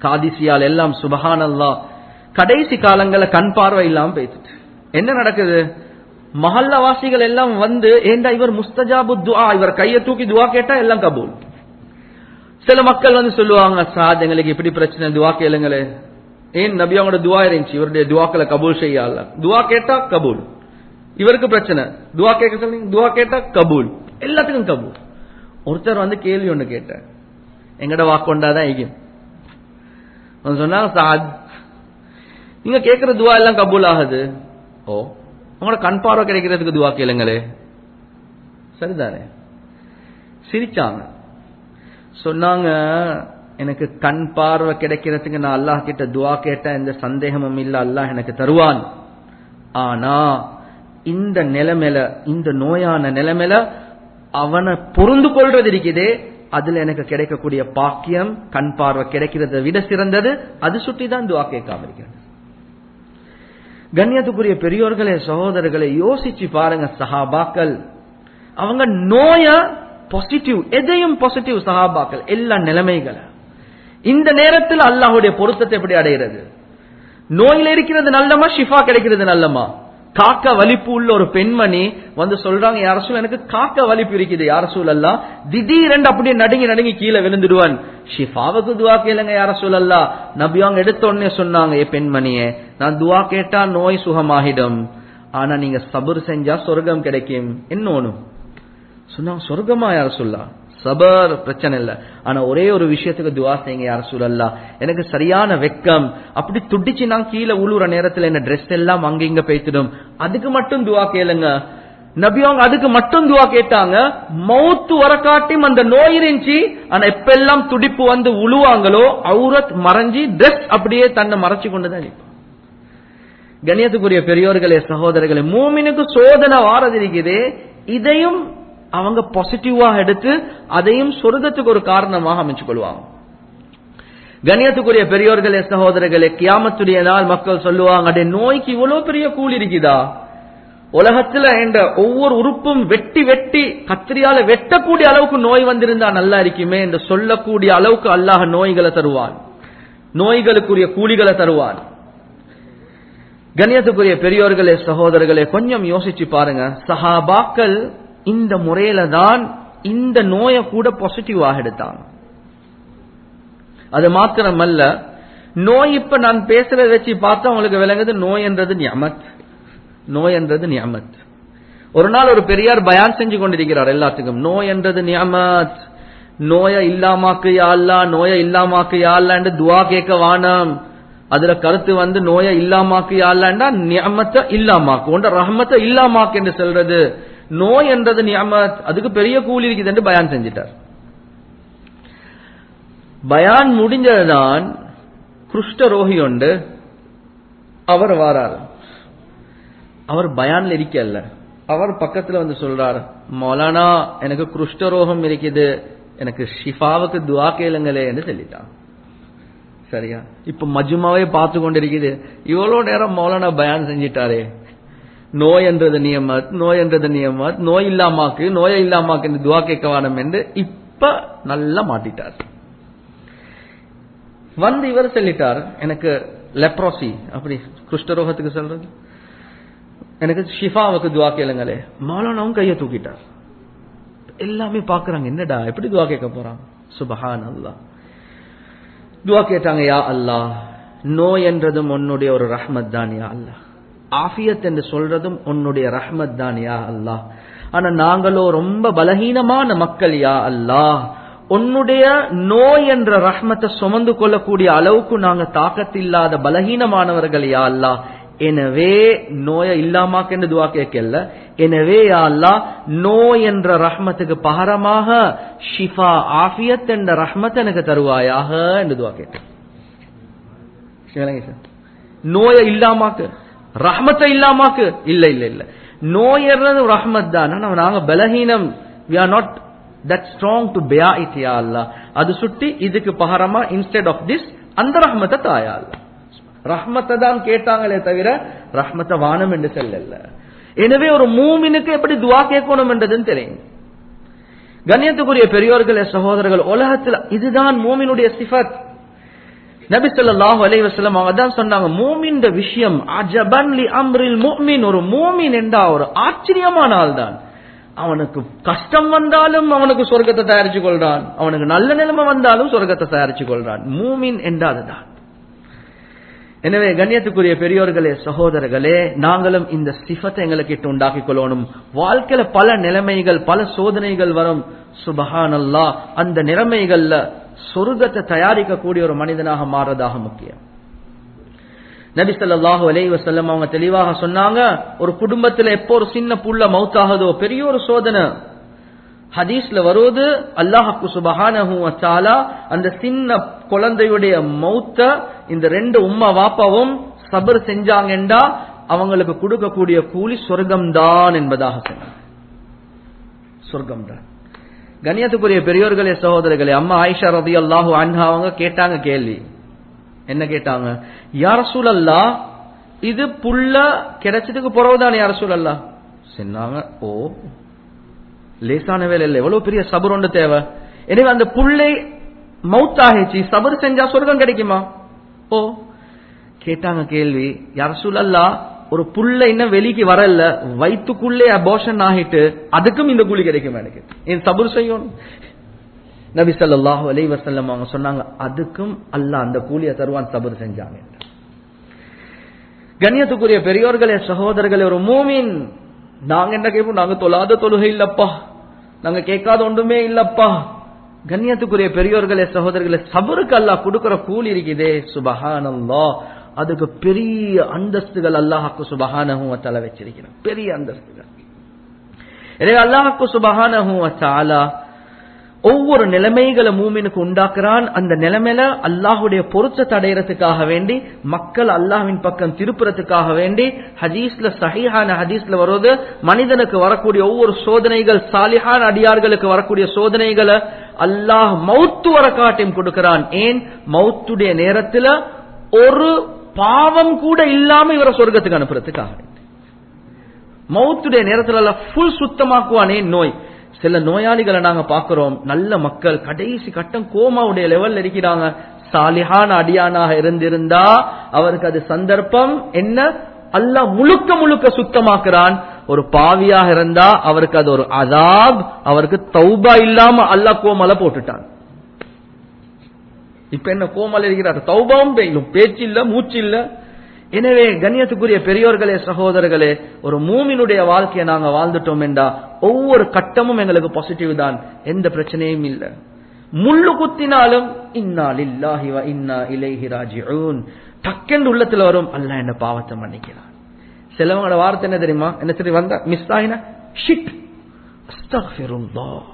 காதிசியால் எல்லாம் சுபஹானல்லாஹ். கடைசி காலங்கள்ல கண் பார்வை இல்லாம போயிட்டு என்ன நடக்குது? மஹல்லவாசிகள் எல்லாம் வந்து ஏண்டா இவர் முஸ்தஜாபு துஆ, இவர் கையை தூக்கி துஆ கேட்டா எல்லாம் கபூல். சில மக்கள் வந்து சொல்லுவாங்க, சாத் எங்களுக்கு இப்படி பிரச்சனை, துஆ கேளுங்களே. ஏன் நபி அவங்களோட துஆ இருந்துச்சு, இவருடைய துஆக்களை கபூல் செய்ய அல்லாஹ். துஆ கேட்டா கபூல். இவருக்கு பிரச்சனை, துஆ கேட்க சொல்லுங்க, துஆ கேட்டா கபூல், எல்லாத்துக்கும் கபூல். ஒருத்தர் வந்து கேள்வி ஒண்ணு கேட்டார், எங்கட வாக்கொண்டாதான் ஐகியம் சொன்னாங்க, சாத் நீங்க கேட்கிற துஆ எல்லாம் கபூல் ஆகுது, ஓ உங்களோட கண் பார்வை கிடைக்கிறதுக்கு துஆ கேளுங்களே. சரிதானே? சிரிச்சாங்க. சொன்னாங்க, எனக்கு கண் பார்வை கிடைக்கிறதுக்கு நான் அல்லாஹ் கிட்ட துஆ கேட்டா எந்த சந்தேகமும் இல்ல, அல்லாஹ் எனக்கு தருவான். ஆனா இந்த நிலைமையில, இந்த நோயான நிலைமையில அவனை பொருந்து கொள்றது இருக்குதே, அதுல எனக்கு கிடைக்கக்கூடிய பாக்கியம் கண் பார்வை கிடைக்கிறத விட சிறந்தது. அது சுட்டி தான் துஆ கேட்காம இருக்கிறது. கண்ணியத்துக்குரிய பெரியோர்களே, சகோதரர்களை, யோசிச்சு பாருங்க. சஹாபாக்கள் அவங்க நோய பாசிட்டிவ், எதையும் பாசிட்டிவ் சஹாபாக்கள் எல்லா நிலைமைகளை. இந்த நேரத்தில் அல்லாஹ்வுடைய பொருத்தத்தை எப்படி அடைகிறது? நோயில இருக்கிறது நல்லமா, ஷிஃபா கிடைக்கிறது நல்லமா? காக்க வலிப்பு உள்ள ஒரு பெண்மணி வந்து சொல்றாங்க, யார ரசூல் எனக்கு காக்க வலிப்பு இருக்குது, யார ரசூல் அல்லாஹ், திடீரென்று அப்படியே நடுங்கி நடுங்கி கீழே விழுந்துடுவான், ஷிஃபாவுக்கு துஆ கேளுங்க யார ரசூல் அல்லாஹ். நபி அவங்க எடுத்த உடனே சொன்னாங்க, ஏ பெண்மணியே, நான் துஆ கேட்டா நோய் சுகமாகிடும், ஆனா நீங்க சபர் செஞ்சா சொர்க்கம் கிடைக்கும். இன்னொன்னு சொன்னாங்க, சொர்க்கமா யார ரசூலுல்லாஹ்? சபர் பிரச்சனை இல்ல, ஆனா ஒரே ஒரு விஷயத்துக்கு துஆ செய்யுங்க யார ரசூலல்லாஹ், எனக்கு சரியான வெக்கம், அப்படி துடிச்சு நான் கீழே உழுற நேரத்துல என்ன ட்ரெஸ் எல்லாம் அங்க இங்க பேய்த்திடும், அதுக்கு மட்டும் துஆ கேளுங்க. நபி அவங்க அதுக்கு மட்டும் துஆ கேட்டாங்க. மௌத்து வரக்காட்டியும் அந்த நோய் இருந்துச்சு, ஆனா எப்பெல்லாம் துடிப்பு வந்து உழுவாங்களோ அவுரத் மறைஞ்சி ட்ரெஸ் அப்படியே தன்னை மறைச்சு கொண்டுதான் நிற்கும். கண்ணியத்துக்குரிய பெரியோர்களே, சகோதரர்களே, மூமினுக்கு சோதனை வாரது இருக்குது, இதையும் அவங்க பாசிட்டிவா எடுத்து அதையும் சொர்க்கத்துக்கு ஒரு காரணமாக அமைச்சு கொள்வாங்க. கண்ணியத்துக்குரிய பெரியோர்களே, சகோதரர்களே, கியாமத்துடைய நாள் மக்கள் சொல்லுவாங்க, அடே நோய்க்கு இவ்வளவு பெரிய கூலி இருக்குதா? உலகத்துல என்ற ஒவ்வொரு உறுப்பும் வெட்டி வெட்டி கத்திரியால வெட்டக்கூடிய அளவுக்கு நோய் வந்திருந்தா நல்லா இருக்குமே என்று சொல்லக்கூடிய அளவுக்கு அல்லாஹ் நோய்களை தருவான், நோய்களுக்குரிய கூலிகளை தருவான். கண்ணியத்துக்குரிய பெரியோர்களே, சகோதரர்களே, கொஞ்சம் யோசிச்சு பாருங்க. சஹாபாக்கள் இந்த முறையில தான் இந்த நோயை கூட பாசிட்டிவாக எடுத்தாங்க. அது மாத்திரமல்ல, நோய் இப்ப நான் பேசுறத வச்சு பார்த்தா உங்களுக்கு விளங்குது, நோய் என்றது நிஅமத், நோய் என்றது நிஅமத். ஒரு நாள் ஒரு பெரியார் பயான் செஞ்சு கொண்டிருக்கிறார் எல்லாத்துக்கும், நோய் என்றது நிஅமத், நோயை இல்லாமாக்கு யா அல்லாஹ், நோயை இல்லாமாக்கு யா அல்லாஹ் என்று துஆ கேட்க வானம். அதுல கருத்து வந்து நோயை இல்லாமாக்கு யா அல்லாஹ்னா நிஅமத்தை இல்லாமாக்கு, உண்ட ரஹ்மத்தை இல்லாமாக்கு என்று சொல்றது. நோய் என்றது நிஅமத், அதுக்கு பெரிய கூலி இருக்குது என்று பயான் செஞ்சிட்டார். பயான் முடிஞ்சதுதான் குஷ்ட ரோகி உண்டு, அவர் வாரார். அவர் பயான்ல இருக்கல்ல, அவர் பக்கத்துல வந்து சொல்றார், மௌலானா எனக்கு குஷ்ட ரோகம் இருக்குது, எனக்கு ஷிஃபாவுக்கு துஆ கேளுங்களே என்று சொல்லிட்டான். சரியா? இப்ப மஜ்மாவே பார்த்து கொண்டிருக்குது, இவ்வளவு நேரம் மௌலானா பயான் செஞ்சிட்டாரே, நோய் என்றது நியமத், நோய் என்றது நியமத், நோய் இல்லாமாக்கு, நோயை இல்லாமாக்கு என்று துஆ கேட்க வேணும் என்று இப்ப நல்லா மாட்டிட்டார். வந்து இவர் சொல்லிட்டார், எனக்கு லெப்ரோசி, அப்படி குஷ்டரோகத்துக்கு சொல்றது, எனக்கு ஷிஃபாவுக்கு துஆ கேளுங்களே. மௌலானாவும் கையை தூக்கிட்டார். எல்லாமே பாக்குறாங்க, என்னடா எப்படி துஆ கேட்க போறான். சுப்ஹானல்லாஹ். துஆ கேட்டாங்க, யா அல்லாஹ், நோய் என்றதும் உன்னுடைய ஒரு ரஹ்மத் தான் யா அல்லாஹ், ஆஃபியத் என்று சொல்றதும் உன்னுடைய ரஹ்மத் தான் யா அல்லாஹ், ஆனா நாங்களோ ரொம்ப பலகீனமான மக்கள் யா அல்லாஹ், உன்னுடைய நோய் என்ற ரஹ்மத்தை சுமந்து கொள்ளக்கூடிய அளவுக்கு நாங்க தாக்கத்தில்லாத பலகீனமானவர்கள் யா அல்லாஹ், எனவே நோயை இல்லாமாக்கு என்று துஆ கேட்கல, எனவே யா அல்லாஹ் நோய் என்ற ரஹ்மத்துக்கு பகரமாக ஷிஃபா ஆஃபியத் என்ற ரஹ்மத்தை எனக்கு தருவாயாக என்று துஆ கேட்டேன். நோயை இல்லாமாக்கு, ரஹ்மத்தை இல்லாமாக்கு இல்ல இல்ல இல்ல, நோய் ரஹ்மத் தான், நாங்க பலஹீனம், we are not that strong to bear it ya Allah, அது சுட்டி இதுக்கு பகரமா instead of this அந்த ரஹ்மத்தை தாயா அல்லாஹ். ரஹ்மத்தை தான் கேட்டாங்களே தவிர ரஹ்மத்தை வானம் என்று சொல்லல. எனவே ஒரு மூமினுக்கு எப்படி துஆ கேட்கணும் என்றதுன்னு தெரியும். கண்ணியத்துக்குரிய பெரியோர்களே, சகோதரர்கள், உலகத்தில் இதுதான் மூமினுடைய சிஃபத். நபி ஸல்லல்லாஹு அலைஹி வஸல்லம் அவங்க தான் சொன்னாங்க, மூமின்ட விஷயம் அஜபன் லி அம்ரில் முஃமின், ஒரு மூமின் என்றா ஒரு ஆச்சரியமான ஆள் தான். அவனுக்கு கஷ்டம் வந்தாலும் அவனுக்கு சொர்க்கத்தை தயாரிச்சு கொள்றான், அவனுக்கு நல்ல நிலைமை வந்தாலும் சொர்க்கத்தை தயாரிச்சு கொள்றான். மூமின் என்றாதுதான். எனவே கண்ணியத்துக்குரிய பெரியோர்களே, சகோதரர்களே, நாங்களும் இந்த சிஃபத்தை எங்களுக்கு இட்டு உண்டாக்கி கொள்ளணும். வாழ்க்கையில பல நிலைமைகள், பல சோதனைகள் வரும். சுபஹானல்லாஹ், அந்த நிலைமைகள்ல சொர்க்கத்தை தயாரிக்கக்கூடிய ஒரு மனிதனாக மாறதாக முக்கியம். நபி ஸல்லல்லாஹு அலைஹி வஸல்லம் அவங்க தெளிவாக சொன்னாங்க, ஒரு குடும்பத்துல எப்போ ஒரு சின்ன புள்ள மௌத்தாகுதோ பெரிய ஒரு சோதனை. ஹதீஸ்ல வருவது, அல்லாஹ் சுப்ஹானஹு வ தஆலா அந்த சின்ன குழந்தையுடைய மௌத்த இந்த ரெண்டு உம்மா வாப்பாவும் சபர் செஞ்சாங்கண்டா அவங்களுக்கு கொடுக்கக்கூடிய கூலி சொர்க்கம்தான் என்பதாக சொன்னாங்க. சொர்க்கம்தான். கண்ணியத்துக்குரிய பெரியோர்களே, சகோதரர்களே, அம்மா ஆயிஷா ரலியல்லாஹு அன்ஹா அவங்க கேட்டாங்க கேள்வி. என்ன கேட்டாங்க? யா ரசூலல்லாஹ், இது புள்ள கிடைச்சதுக்கு பிறகுதான் யா ரசூலல்லாஹ் சொன்னாங்க. ஓ, லேசான வேலை இல்லை, எவ்வளவு பெரிய சபர் ஒன்று தேவை. எனவே அந்த புள்ளை மௌத்தாகிச்சு, சபர் செஞ்சா சொர்க்கம் கிடைக்குமா? ஓ. கேட்டாங்க கேள்வி, யா ரசூலல்லாஹ், ஒரு புள்ள இன்னும் வெளிக்கு வரல, வயிற்றுக்குள்ளே அபோஷன் ஆகிட்டு அதுக்கும் இந்த கூலி கிடைக்குமா? எனக்கு என் சபர் செய்யும். நபி ஸல்லல்லாஹு அலைஹி வஸல்லம் அவங்க சொன்னாங்க, அதுக்கும் அல்லாஹ் அந்த கூலியை தருவான் சபர் செஞ்சாங்க. கண்ணியத்துக்குரிய பெரியோர்களே, சகோதரர்களே, ஒரு மூமின் நாங்க என்ன கேட்போம்? நாங்க தொழாத தொழுகை இல்லப்பா, நாங்க கேட்காத ஒன்றுமே இல்லப்பா. கண்ணியத்துக்குரிய பெரியோர்களே, சகோதரர்களே, சபருக்கு அல்லாஹ் கொடுக்கிற கூலி இருக்குதே, சுபஹானல்லாஹ், அதுக்கு பெரிய அந்தஸ்துகள் அல்லாஹ்க்கு சுப்ஹானஹு வ தஆலா வச்சிருக்கிறார், பெரிய அந்தஸ்துகள். எனவே அல்லாஹ்க்கு சுப்ஹானஹு வ தஆலா ஒவ்வொரு நிலைமைகளை மூமினுக்கு உண்டாக்குறான். அந்த நிலைமையில அல்லாஹுடைய பொருத்தத்தை அடையறதுக்காக வேண்டி, மக்கள் அல்லாஹ்வின் பக்கம் திருப்புறதுக்காக வேண்டி, ஹதீஸ்ல சஹீஹான ஹதீஸ்ல வருவது, மனிதனுக்கு வரக்கூடிய ஒவ்வொரு சோதனைகள், சாலிஹான அடியார்களுக்கு வரக்கூடிய சோதனைகளை அல்லாஹ் மௌத்து வர காட்டியும் கொடுக்கிறான். ஏன்? மௌத்துடைய நேரத்துல ஒரு பாவம் கூட இல்லாம இவரை சொர்க்கத்துக்கு அனுப்புறதுக்காக. மௌத்துடைய நேரத்துல ஃபுல் சுத்தமாக்குவானே நோய். சில நோயாளிகளை நாங்க பாக்குறோம், நல்ல மக்கள் கடைசி கட்டம் கோமாவுடைய லெவல்ல இருக்கிறாங்க. சாலிஹான அடியானாக இருந்திருந்தா அவருக்கு அது சந்தர்ப்பம் என்ன, அல்லாஹ் முழுக்க முழுக்க சுத்தமாக்குறான். ஒரு பாவியாக இருந்தா அவருக்கு அது ஒரு அதாப், அவருக்கு தௌபா இல்லாம அல்லாஹ் கோமல போட்டுட்டான். இப்ப என்ன கோமல் இருக்கிறார், தௌபாவும் பெய்யும், பேச்சு இல்ல, மூச்சு இல்ல. எனவே கண்ணியத்துக்குரிய பெரியோர்களே, சகோதரர்களே, ஒரு மூமினுடைய வாழ்க்கையை நாங்க வாழ்ந்துட்டோம் என்றா ஒவ்வொரு கட்டமும் எங்களுக்கு பாசிட்டிவ் தான், எந்த பிரச்சனையும் இல்ல. முள்ளு குத்தினாலும் இன்னா லில்லாஹி வ இன்னா இலைஹி ராஜிஊன் டக்கென்று உள்ளத்துல வரும், அல்லாஹ் என்ன பாவத்தை மன்னிக்கிறான். சிலவங்களோட வார்த்தை என்ன தெரியுமா? என்ன சரி வந்தா மிஸ் ஆயினா ஷிட் அஸ்தக்ஃபிருல்லாஹ்.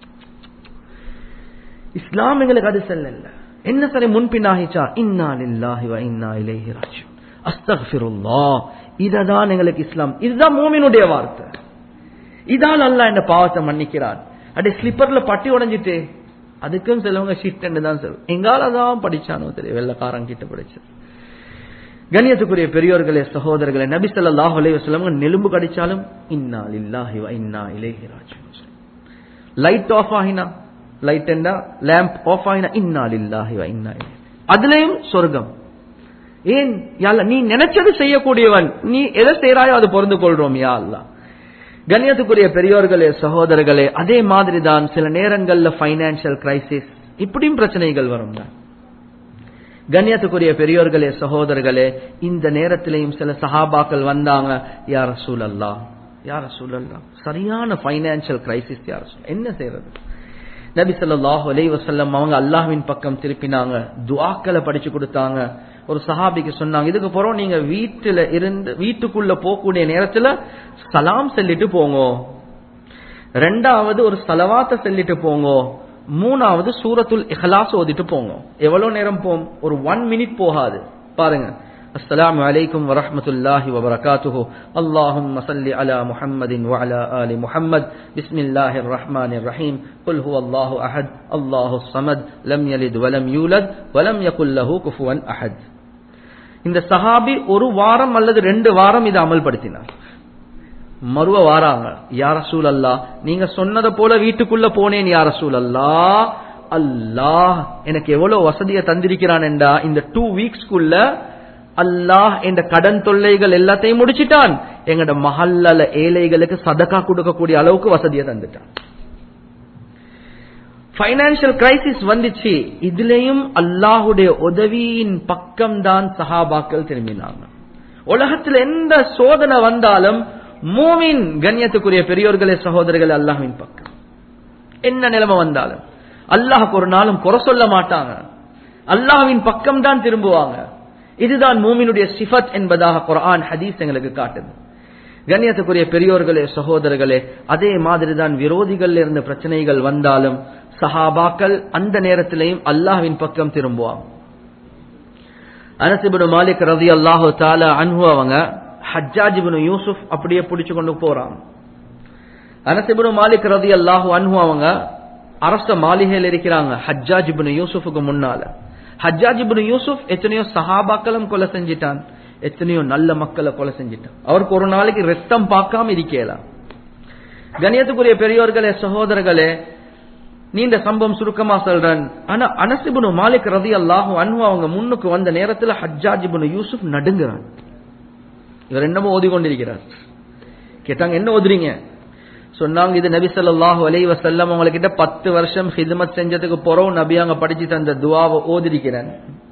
இஸ்லாம் எங்களுக்கு அது செல்லல. என்ன சரி முன்பின்னாகிச்சா இன்னா லில்லாஹி வ இன்னா இலைஹி ராஜிஊன் அஸ்தக்ஃபிருல்லாஹ். இததான் எங்களுக்கு இஸ்லாம், இதுதான் மூமினுடைய வார்த்தை. இதால் அல்லாஹ் என்ன பாவத்தை மன்னிக்கிறான். அடே ஸ்லிப்பர்ல பட்டி உடைஞ்சிட்டு அதுக்கும் சிலவங்க ஷிட் என்று தான் சொல்லுவோம். எங்காலதான் படிச்சானோ தெரியும், வெள்ளக்காரன் கிட்ட படிச்சு. கண்ணியத்துக்குரிய பெரியோர்களே, சகோதரர்களே, நபி ஸல்லல்லாஹு அலைஹி வஸல்லம் நெலும்பு கடிச்சாலும் இன்னா லில்லாஹி வ இன்னா இலைஹி ராஜிஊன். லைட் ஆஃப் ஆகினா, லைட் என்ன லேம்ப் ஆஃப் ஆகினா இன்னா லில்லாஹி வ இன்னா இலைஹி, அதுலயும் சொர்க்கம். ஏன்? யா அல்லாஹ், நீ நினைச்சது செய்யக்கூடியவன், நீ எதை செய்யறாயோ அது பொருந்து கொள்றோம் யா அல்லாஹ். கண்ணியத்துக்குரிய பெரியோர்களே, சகோதரர்களே, அதே மாதிரி தான் சில நேரங்கள்ல ஃபைனான்சியல் கிரைசிஸ், இப்படியும் பிரச்சனைகள் வரும் தான். கண்ணியத்துக்குரிய பெரியோர்களே, சகோதரர்களே, இந்த நேரத்திலையும் சில சஹாபாக்கள் வந்தாங்க, யா ரசூலல்லாஹ், யா ரசூலல்லாஹ், சரியான ஃபைனான்சியல் கிரைசிஸ், யா ரசூலல்லாஹ், என்ன செய்யறது? நபி ஸல்லல்லாஹு அலைஹி வஸல்லம் அவங்க அல்லாஹ்வின் பக்கம் திருப்பினாங்க, துஆக்களை படிச்சு கொடுத்தாங்க. ஒரு சஹாபிக்கு சொன்னாங்க, இதுக்கு பிறகு நீங்க வீட்டுல இருந்து வீட்டுக்குள்ள போகக்கூடிய நேரத்துல சலாம் சொல்லிட்டு போங்க, ரெண்டாவது ஒரு ஸலவாத்தை சொல்லிட்டு போங்க, மூணாவது சூரத்துல் இஹ்லாஸ் ஓதிட்டு போங்க. எவ்வளவு நேரம் போம்? ஒரு ஒன் மினிட் போகாது. பாருங்க, அஸ்ஸலாமு அலைக்கும் வரஹ்மத்துல்லாஹி வபரகாத்துஹு, அல்லாஹும்ம ஸல்லி அலா முஹம்மதின் வ அலா ஆலி முஹம்மத், பிஸ்மில்லாஹிர் ரஹ்மானிர் ரஹீம், குல் ஹுவல்லாஹு அஹத், அல்லாஹுஸ் ஸமத், லம் யலித் வ லம் யூலத் வ லம் யகுல் லஹு குஃபுவன் அஹத். இந்த சஹாபி ஒரு வாரம் அல்லது ரெண்டு வாரம் இதை அமல்படுத்தினார். மறுவ வாராங்க, யா ரசூலல்லாஹ், நீங்க சொன்னதை போல வீட்டுக்குள்ள போனேன் யா ரசூலல்லாஹ், அல்லாஹ் எனக்கு எவ்வளவு வசதியை தந்திருக்கிறான் என்றா இந்த டூ வீக்ஸ்க்குள்ள அல்லாஹ் என்ற கடன் தொல்லைகள் எல்லாத்தையும் முடிச்சிட்டான். எங்கட மஹல்லால ஏழைகளுக்கு சதகா கொடுக்கக்கூடிய அளவுக்கு வசதியை தந்துட்டான். பைனான்சியல் கிரைசிஸ் வந்துச்சு. இதுலயும் அல்லாஹுடைய உதவியின் பக்கம் தான் சஹாபாக்கள் திரும்பினாங்க. உலகத்தில் எந்த சோதனை வந்தாலும் மூமின், கண்ணியத்துக்குரிய பெரியோர்களே சகோதரர்களே, அல்லாஹ்வின் பக்கம் என்ன நிலைமை வந்தாலும் அல்லாஹ்க்கு ஒரு நாளும் குறை சொல்ல மாட்டாங்க. அல்லாஹ்வின் பக்கம் தான் திரும்புவாங்க. இதுதான் மூமினுடைய சிஃபத் என்பதாக குர்ஆன் ஹதீஸ் எங்களுக்கு காட்டுது. கண்ணியத்துக்குரிய பெரியோர்களே சகோதரர்களே, அதே மாதிரிதான் விரோதிகள் இருந்த பிரச்சனைகள் வந்தாலும் சஹாபாக்கள் அந்த நேரத்திலேயும் அல்லாஹ்வின் பக்கம் திரும்புவாங்க. அனஸ் இப்னு மாலிக் ரலியல்லாஹு தஆலா அன்ஹு அவங்க ஹஜ்ஜாஜ் இப்னு யூசுப் அப்படியே பிடிச்சு கொண்டு போறாங்க. அனஸ் இப்னு மாலிக் ரலியல்லாஹு அன்ஹு அவங்க அரச மாளிகையில் இருக்கிறாங்க ஹஜ்ஜாஜ் இப்னு யூசுஃபுக்கு முன்னால. ஹஜ்ஜாஜ் இப்னு யூசுப் எத்தனையோ சஹாபாக்களும் கொலை செஞ்சிட்டான், எத்தனையோ நல்ல மக்களை கொலை செஞ்சிட்டான். அவருக்கு ஒரு நாளைக்கு ரத்தம் பார்க்காம இருக்கலாம். கண்ணியத்துக்குரிய பெரியோர்களே சகோதரர்களே, நீண்ட சம்பவம் சுருக்கமா சொல்றேன். ஆனா அனஸ் இப்னு மாலிக் ரலியல்லாஹு அன்ஹு அவங்க முன்னுக்கு வந்த நேரத்தில் ஹஜ்ஜாஜ் இப்னு யூசுப் நடுங்குறான். இவர் என்னமோ ஓதி கொண்டிருக்கிறார். கேட்டாங்க, என்ன ஓதுறீங்க? சொன்னாங்க, இது நபி ஸல்லல்லாஹு அலைஹி வஸல்லம் அவங்க கிட்ட பத்து வருஷம் ஹிதமத் செஞ்சதுக்கு பிறகு நபி அங்க படிச்சு தந்த துஆவை ஓதிருக்கிறேன்.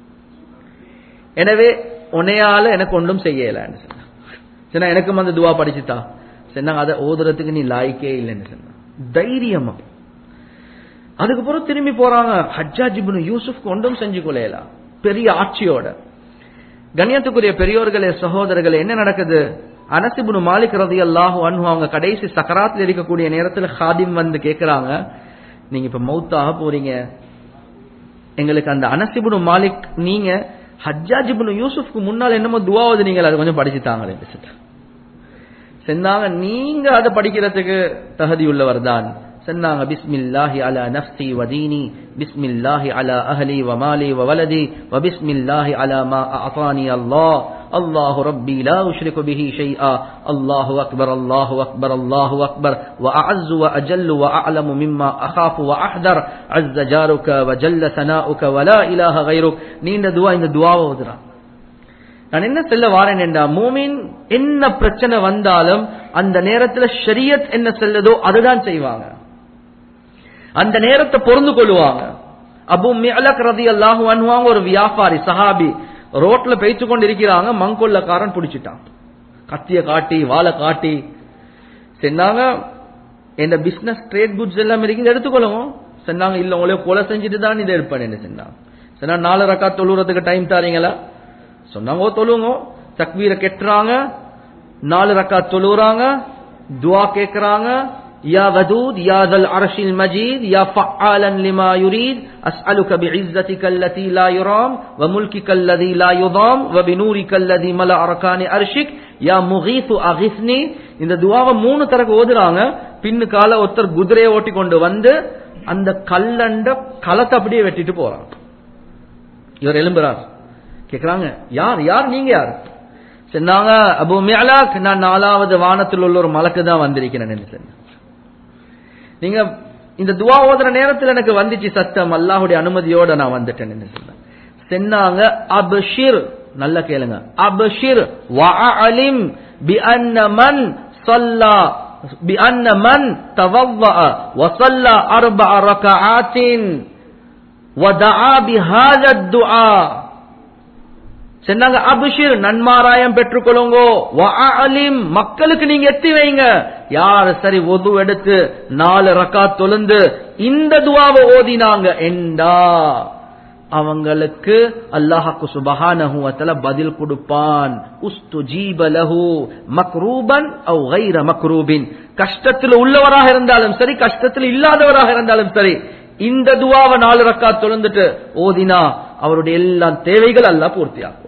எனவே உன்னையால எனக்கு ஒன்றும் செய்யலான்னு சொன்னா, எனக்கும் அந்த துஆ படிச்சுட்டா சொன்னாங்க, அதை ஓதுறதுக்கு நீ லாய்க்கே இல்லைன்னு சொன்னா தைரியமா. அதுக்கு பிறகு திரும்பி போறாங்க. ஹஜ்ஜாஜ் இப்னு யூசுப் ஒன்றும் செஞ்சு கொள்ளலாம், பெரிய ஆட்சியோட. கண்ணியத்துக்குரிய பெரியோர்களே சகோதரர்களே, என்ன நடக்குது? அனஸ் இப்னு மாலிக் ரலியல்லாஹு அன்ஹு அவங்க கடைசி சக்கராத்தில் இருக்கக்கூடிய நேரத்தில் ஹாதிம் வந்து கேட்கிறாங்க, நீங்க இப்ப மௌத்தாக போறீங்க, எங்களுக்கு அந்த அனஸ் இப்னு மாலிக் நீங்க ஹஜ்ஜாஜ் இப்னு யூசுப்க்கு முன்னால் என்னமோ துஆ ஓதுனீங்க, அது கொஞ்சம் படிச்சுட்டாங்க. சொன்னாங்க, நீங்க அதை படிக்கிறதுக்கு தகுதி உள்ளவர் தான். சொன்னாங்க, பிஸ்மில்லாஹி அலா நஃப்ஸி வ தீனி, பிஸ்மில்லாஹி அலா அஹ்லி வ மாலி வ வலதி, வ பிஸ்மில்லாஹி அலா மா அஅதானி அல்லாஹ், அல்லாஹு ரப்பி லா உஷ்ரிகு பிஹி ஷைஆ, அல்லாஹு அக்பர் அல்லாஹு அக்பர் அல்லாஹு அக்பர், வ அஅஸ்ஸு வ அஜல்லு வ அஅலமு மிம்மா அகாஃபு வ அஹ்தர், அஸ்ஸ ஜாருக வ ஜல்ல ஸனாஉக வ லா இலாஹ கைருக். நீண்ட துஆ. இந்த துஆவை ஓதுறான். நான் என்ன சொல்ல வாரேன் என்றா, மூமின் என்ன பிரச்சனை வந்தாலும் அந்த நேரத்தில் ஷரியத் என்ன சொல்லுதோ அதுதான் செய்வாங்க. அந்த நேரத்தை பொருந்து கொள்வாங்க. அபூ மிஅலக் ரலியல்லாஹு அன்ஹு ஒரு வியாபாரி சஹாபி ரோட்ல பேச்சு கொண்டு இருக்கிறாங்க. மங்கொல்லக்காரன் பிடிச்சிட்டான், கத்திய காட்டி வாளை காட்டி. சொன்னாங்க, இந்த பிசினஸ் ட்ரேட் குட்ஸ் எல்லாம் இருக்குது, எடுத்துக்கொள்ளுங்க. சொன்னாங்க, இல்ல உங்களே கொலை செஞ்சுட்டு தான் இதை எடுப்பேன் சொன்னாங்க. சொன்னா, நாலு ரக்காத் தொழுறதுக்கு டைம் தாரீங்களா? சொன்னாங்க, ஓ தொழுங்க. தக்பீரை கெட்டுறாங்க, நாலு ரக்காத் தொழுறாங்க, துஆ கேட்கறாங்க. யா வதூத் யா தல் அர்ஷில் மஜீத் யா ஃபஅலன் லிமா யுரீத் அஸ்அலுக பிஇஸ்ஸதிக அல்லதி லா யுராம் வ முல்கிக அல்லதி லா யுதாம் வ பினூரிக அல்லதி மலா அர்கானி அர்ஷிக் யா முகீது அகிஸ்னி. இந்த துஆவை மூணு தடவை ஓதுறாங்க. பின்னுக்கால ஒருத்தர் குதிரையை ஓட்டி கொண்டு வந்து அந்த கல்லண்ட களத்தை அப்படியே வெட்டிட்டு போறாங்க. இவர் எழும்புறார். கேக்குறாங்க, யார் யார் நீங்க யார்? சொன்னாங்க, அபூ மிஅலாக், நான் நாலாவது வானத்தில் உள்ள ஒரு மலக்கு தான் வந்திருக்கிறேன் சொன்ன. நீங்க இந்த துஆ ஓதுற நேரத்தில் எனக்கு வந்துச்சு சத்தம், அல்லாஹ்வுடைய அனுமதியோட நான் வந்துட்டேன் சொன்னேன். சொன்னாங்க, அப்ஷிர், நல்ல கேளுங்க, அப்ஷிர் வஅலிம் பிஅன்ன மன் ஸல்லா பிஅன்ன மன் தவவ்வஅ வஸல்லா அர்பஅ ரக்அஆத்தின் வதஆ பிஹாதா துஆ. சொன்னாங்க, அப்ஷிர், நன்மாராயம் பெற்றுக்கொள்ளுங்கோ, வஅலிம், மக்களுக்கு நீங்க எத்தி வைங்க. யார் சரி வுது எடுத்து நாலு ரக்காத் தொழுந்து இந்த துஆவை ஓதினாங்க என்றா அவங்களுக்கு அல்லாஹ்க்கு சுப்ஹானஹு வ தஆலா பதில் கொடுப்பான். உஸ்துஜீப லஹு மக்ரூபன் அவ் கைர மக்ரூபின். கஷ்டத்தில் உள்ளவராக இருந்தாலும் சரி, கஷ்டத்தில் இல்லாதவராக இருந்தாலும் சரி, இந்த துஆவை நாலு ரக்காத் தொழுந்துட்டு ஓதினா அவருடைய எல்லா தேவைகள் அல்லாஹ் பூர்த்தியாக்குவான்.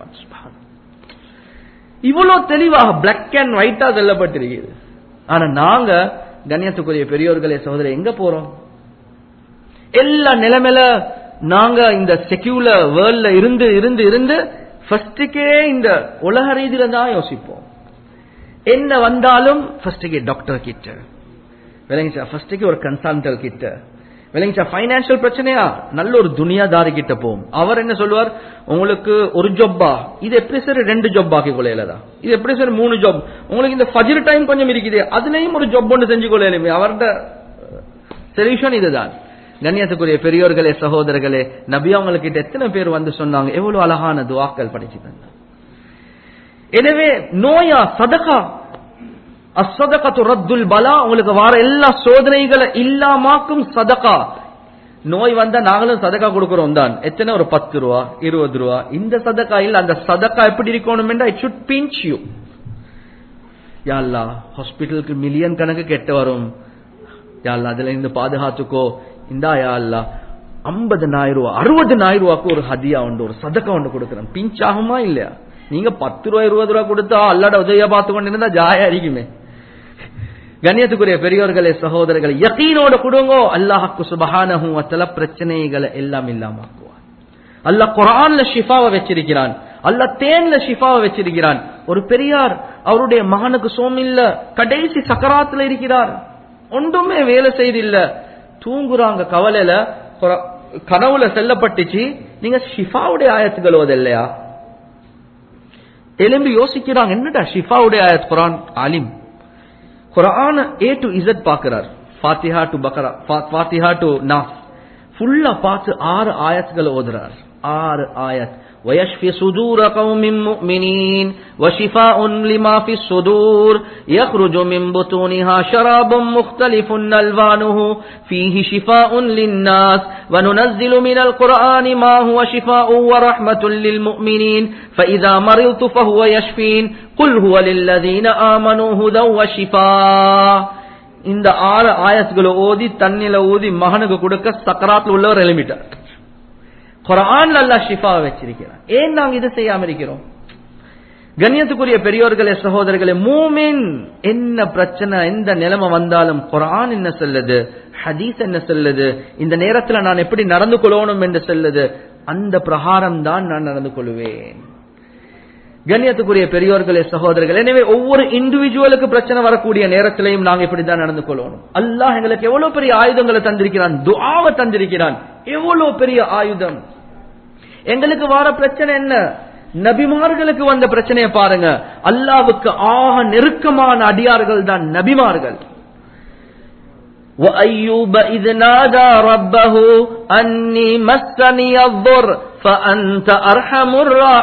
இவ்வளவு தெளிவாக பிளாக் அண்ட் ஒயிட்டா சொல்லப்பட்டிருக்கிறது. ஆனா நாங்க கண்ணியத்துக்குரிய பெரியோர்களே சகோதரர் எங்க போறோம்? எல்லா நிலைமையில நாங்க இந்த செக்யூலர் வேர்ல்ட்ல இருந்து இருந்து இருந்து ஃபர்ஸ்டுக்கே இந்த உலக ரீதியில தான் யோசிப்போம். என்ன வந்தாலும் ஃபர்ஸ்டுக்கே டாக்டர் கிட்ட, ஃபர்ஸ்டுக்கே ஒரு கன்சல்டன்ட் கிட்ட, விளங்கிச்சா? பைனான்சியல் பிரச்சனையா, நல்ல ஒரு துனியாதாரி கிட்ட போகும். அவர் என்ன சொல்லுவார், உங்களுக்கு ஒரு ஜொப்பா, இது எப்படி சார் ரெண்டு ஜொப் ஆக்கி கொள்ளையிலதா, இது எப்படி சார் மூணு ஜொப், உங்களுக்கு இந்த ஃபஜ்ர் டைம் கொஞ்சம் இருக்குது, அதுலயும் ஒரு ஜொப் ஒன்று செஞ்சு கொள்ளையிலுமே. அவரோட சொல்யூஷன் இதுதான். கண்ணியத்துக்குரிய பெரியோர்களே, சகோதரர்களே, நபி அவங்ககிட்ட எத்தனை பேர் வந்து சொன்னாங்க, எவ்வளவு அழகான துஆக்கள் படிச்சு தந்தாங்க. எனவே நோயா சதகா, அஸ்ஸதகத்து ரத்துல் பலா, உங்களுக்கு வர எல்லா சோதனைகளை இல்லாமாக்கும் சதகா. நோய் வந்தா நாங்களும் சதகா கொடுக்கிறோம் தான், எத்தனை, ஒரு பத்து ரூபா இருபது ரூபா. இந்த சதகா இல்ல, அந்த சதகா எப்படி இருக்கணும் என்றா, இட் ஷுட் பிஞ்ச் யூ. யா அல்லாஹ், ஹாஸ்பிட்டலுக்கு மில்லியன் கணக்கு கெட்ட வரும், யா அல்லாஹ் அதுல இருந்து பாதுகாத்துக்கோ. இந்தா யா அல்லாஹ் ஐம்பதுனாயிரம் ரூபா அறுபதுனாயிரம் ரூபாய்க்கு ஒரு ஹதியா உண்டு, ஒரு சதகா ஒன்று கொடுக்கிறேன். பிஞ்ச் ஆகுமா இல்லையா? நீங்க பத்து ரூபாய் இருபது ரூபாய் கொடுத்தா அல்லாட உதவியா பார்த்து கொண்டு இருந்தா ஜாயா இருக்குமே. கண்ணியத்துக்குரிய பெரியோர்களே, சகோதரர்களே, யகீனோட கொடுங்கோ. அல்லாஹ்க்கு சுப்ஹானஹு வ தஆலா பிரச்சனைகளை எல்லாம் இல்லாமக்குவான். அல்லாஹ் குர்ஆன்ல ஷிஃபாவை வச்சிருக்கிறான், அல்லாஹ் தேன்ல ஷிஃபாவை வச்சிருக்கிறான். ஒரு பெரியார் அவருடைய மகனுக்கு சோமில்ல, கடைசி சக்கராத்துல இருக்கிறார், ஒன்றுமே வேலை செய்தில்ல, தூங்குறாங்க கவலையில, கனவுல செல்லப்பட்டுச்சு, நீங்க ஷிஃபாவுடைய ஆயத்துகள் ஓதல்லையா? எலும்பி யோசிக்கிறாங்க, என்னடா ஷிஃபாவுடைய ஆயத்? குர்ஆன் ஆலிம் குர்ஆன் ஏ டு இசட் பாக்குறார், ஃபாத்திஹா டு பக்ரா, ஃபாத்திஹா டு நாஸ், ஃபுல்லா பார்த்து ஆறு ஆயத்துகள் ஓதுறார். ஆறு ஆயத். وَيَشْفِي صُدُورَ قَوْمٍ مُؤْمِنِينَ وَشِفَاءٌ لِمَا فِي الصُّدُورِ يَخْرُجُ مِنْ بُطُونِهَا شَرَابٌ مُخْتَلِفٌ أَلْوَانُهُ فِيهِ شِفَاءٌ لِلنَّاسِ وَنُنَزِّلُ مِنَ الْقُرْآنِ مَا هُوَ شِفَاءٌ وَرَحْمَةٌ لِلْمُؤْمِنِينَ فَإِذَا مَرِضْتُ فَهُوَ يَشْفِينِ قُلْ هُوَ لِلَّذِينَ آمَنُوا هُدًى وَشِفَاءٌ. இந்த ஆறு ஆயத்துகளை ஓதி தண்ணில ஊதி மகனுக்கு கொடுக்க சக்கராத்துல உள்ளவர் எழுமிட்டார். குர்ஆன்ல அல்லாஹ் ஷிஃபா வச்சிருக்கிறான். ஏன் நாங்க இதை செய்யாம இருக்கிறோம்? கண்ணியத்துக்குரிய பெரியோர்களே, சகோதரர்களே, மூமின் என்ன பிரச்சனை, எந்த நிலைமை வந்தாலும் குர்ஆன் என்ன சொல்லுது, ஹதீஸ் என்ன சொல்லுது, இந்த நேரத்தில் நான் எப்படி நடந்து கொள்ளணும் என்று சொல்லுது, அந்த பிரகாரம் தான் நான் நடந்து கொள்வேன். கண்ணியத்துக்குரிய பெரியோர்களே, சகோதரர்கள், எனவே ஒவ்வொரு இண்டிவிஜுவலுக்கு பிரச்சனை வரக்கூடிய நேரத்திலையும் நாங்க இப்படிதான் நடந்து கொள்ளணும். அல்லாஹ் எங்களுக்கு எவ்வளவு பெரிய ஆயுதங்களை தந்திருக்கிறான், துஆவை தந்திருக்கிறான், எவ்வளவு பெரிய ஆயுதம். எங்களுக்கு வர பிரச்சனை என்ன? நபிமார்களுக்கு வந்த பிரச்சனையை பாருங்க. அல்லாஹ்வுக்கு ஆக நெருக்கமான அடியார்கள் தான் நபிமார்கள். وَأَيُّوبَ إِذْ نَادَى رَبَّهُ أَنِّي مَسَّنِيَ الضُّرُّ فَأَنْتَ أَرْحَمُ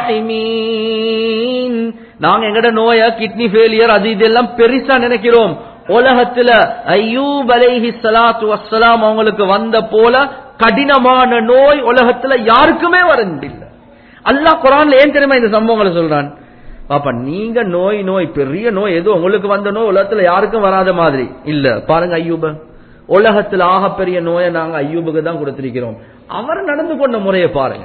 الراحمين. நாங்க எங்கட நோய கிட்னி ஃபெயிலியர் அது இதெல்லாம் பெருசா நினைக்கிறோம். உலகத்துல அய்யூப் அலைஹிஸ்ஸலாத்து வஸ்ஸலாம் அவங்களுக்கு வந்த போல கடினமான நோய் உலகத்துல யாருக்குமே வரண்டில்ல. அல்லாஹ் குர்ஆன்ல ஏன் தெரியுமா இந்த சம்பவங்களை சொல்றான்? பாப்பா, நீங்க நோய் நோய் பெரிய நோய் ஏதோ உங்களுக்கு வந்த நோய் உலகத்துல யாருக்கும் வராத மாதிரி இல்ல. பாருங்க அய்யூப, உலகத்துல ஆக பெரிய நோயை நாங்க அய்யூபுக்கு தான் கொடுத்திருக்கிறோம். அவர் நடந்து கொண்ட முறையை பாருங்க.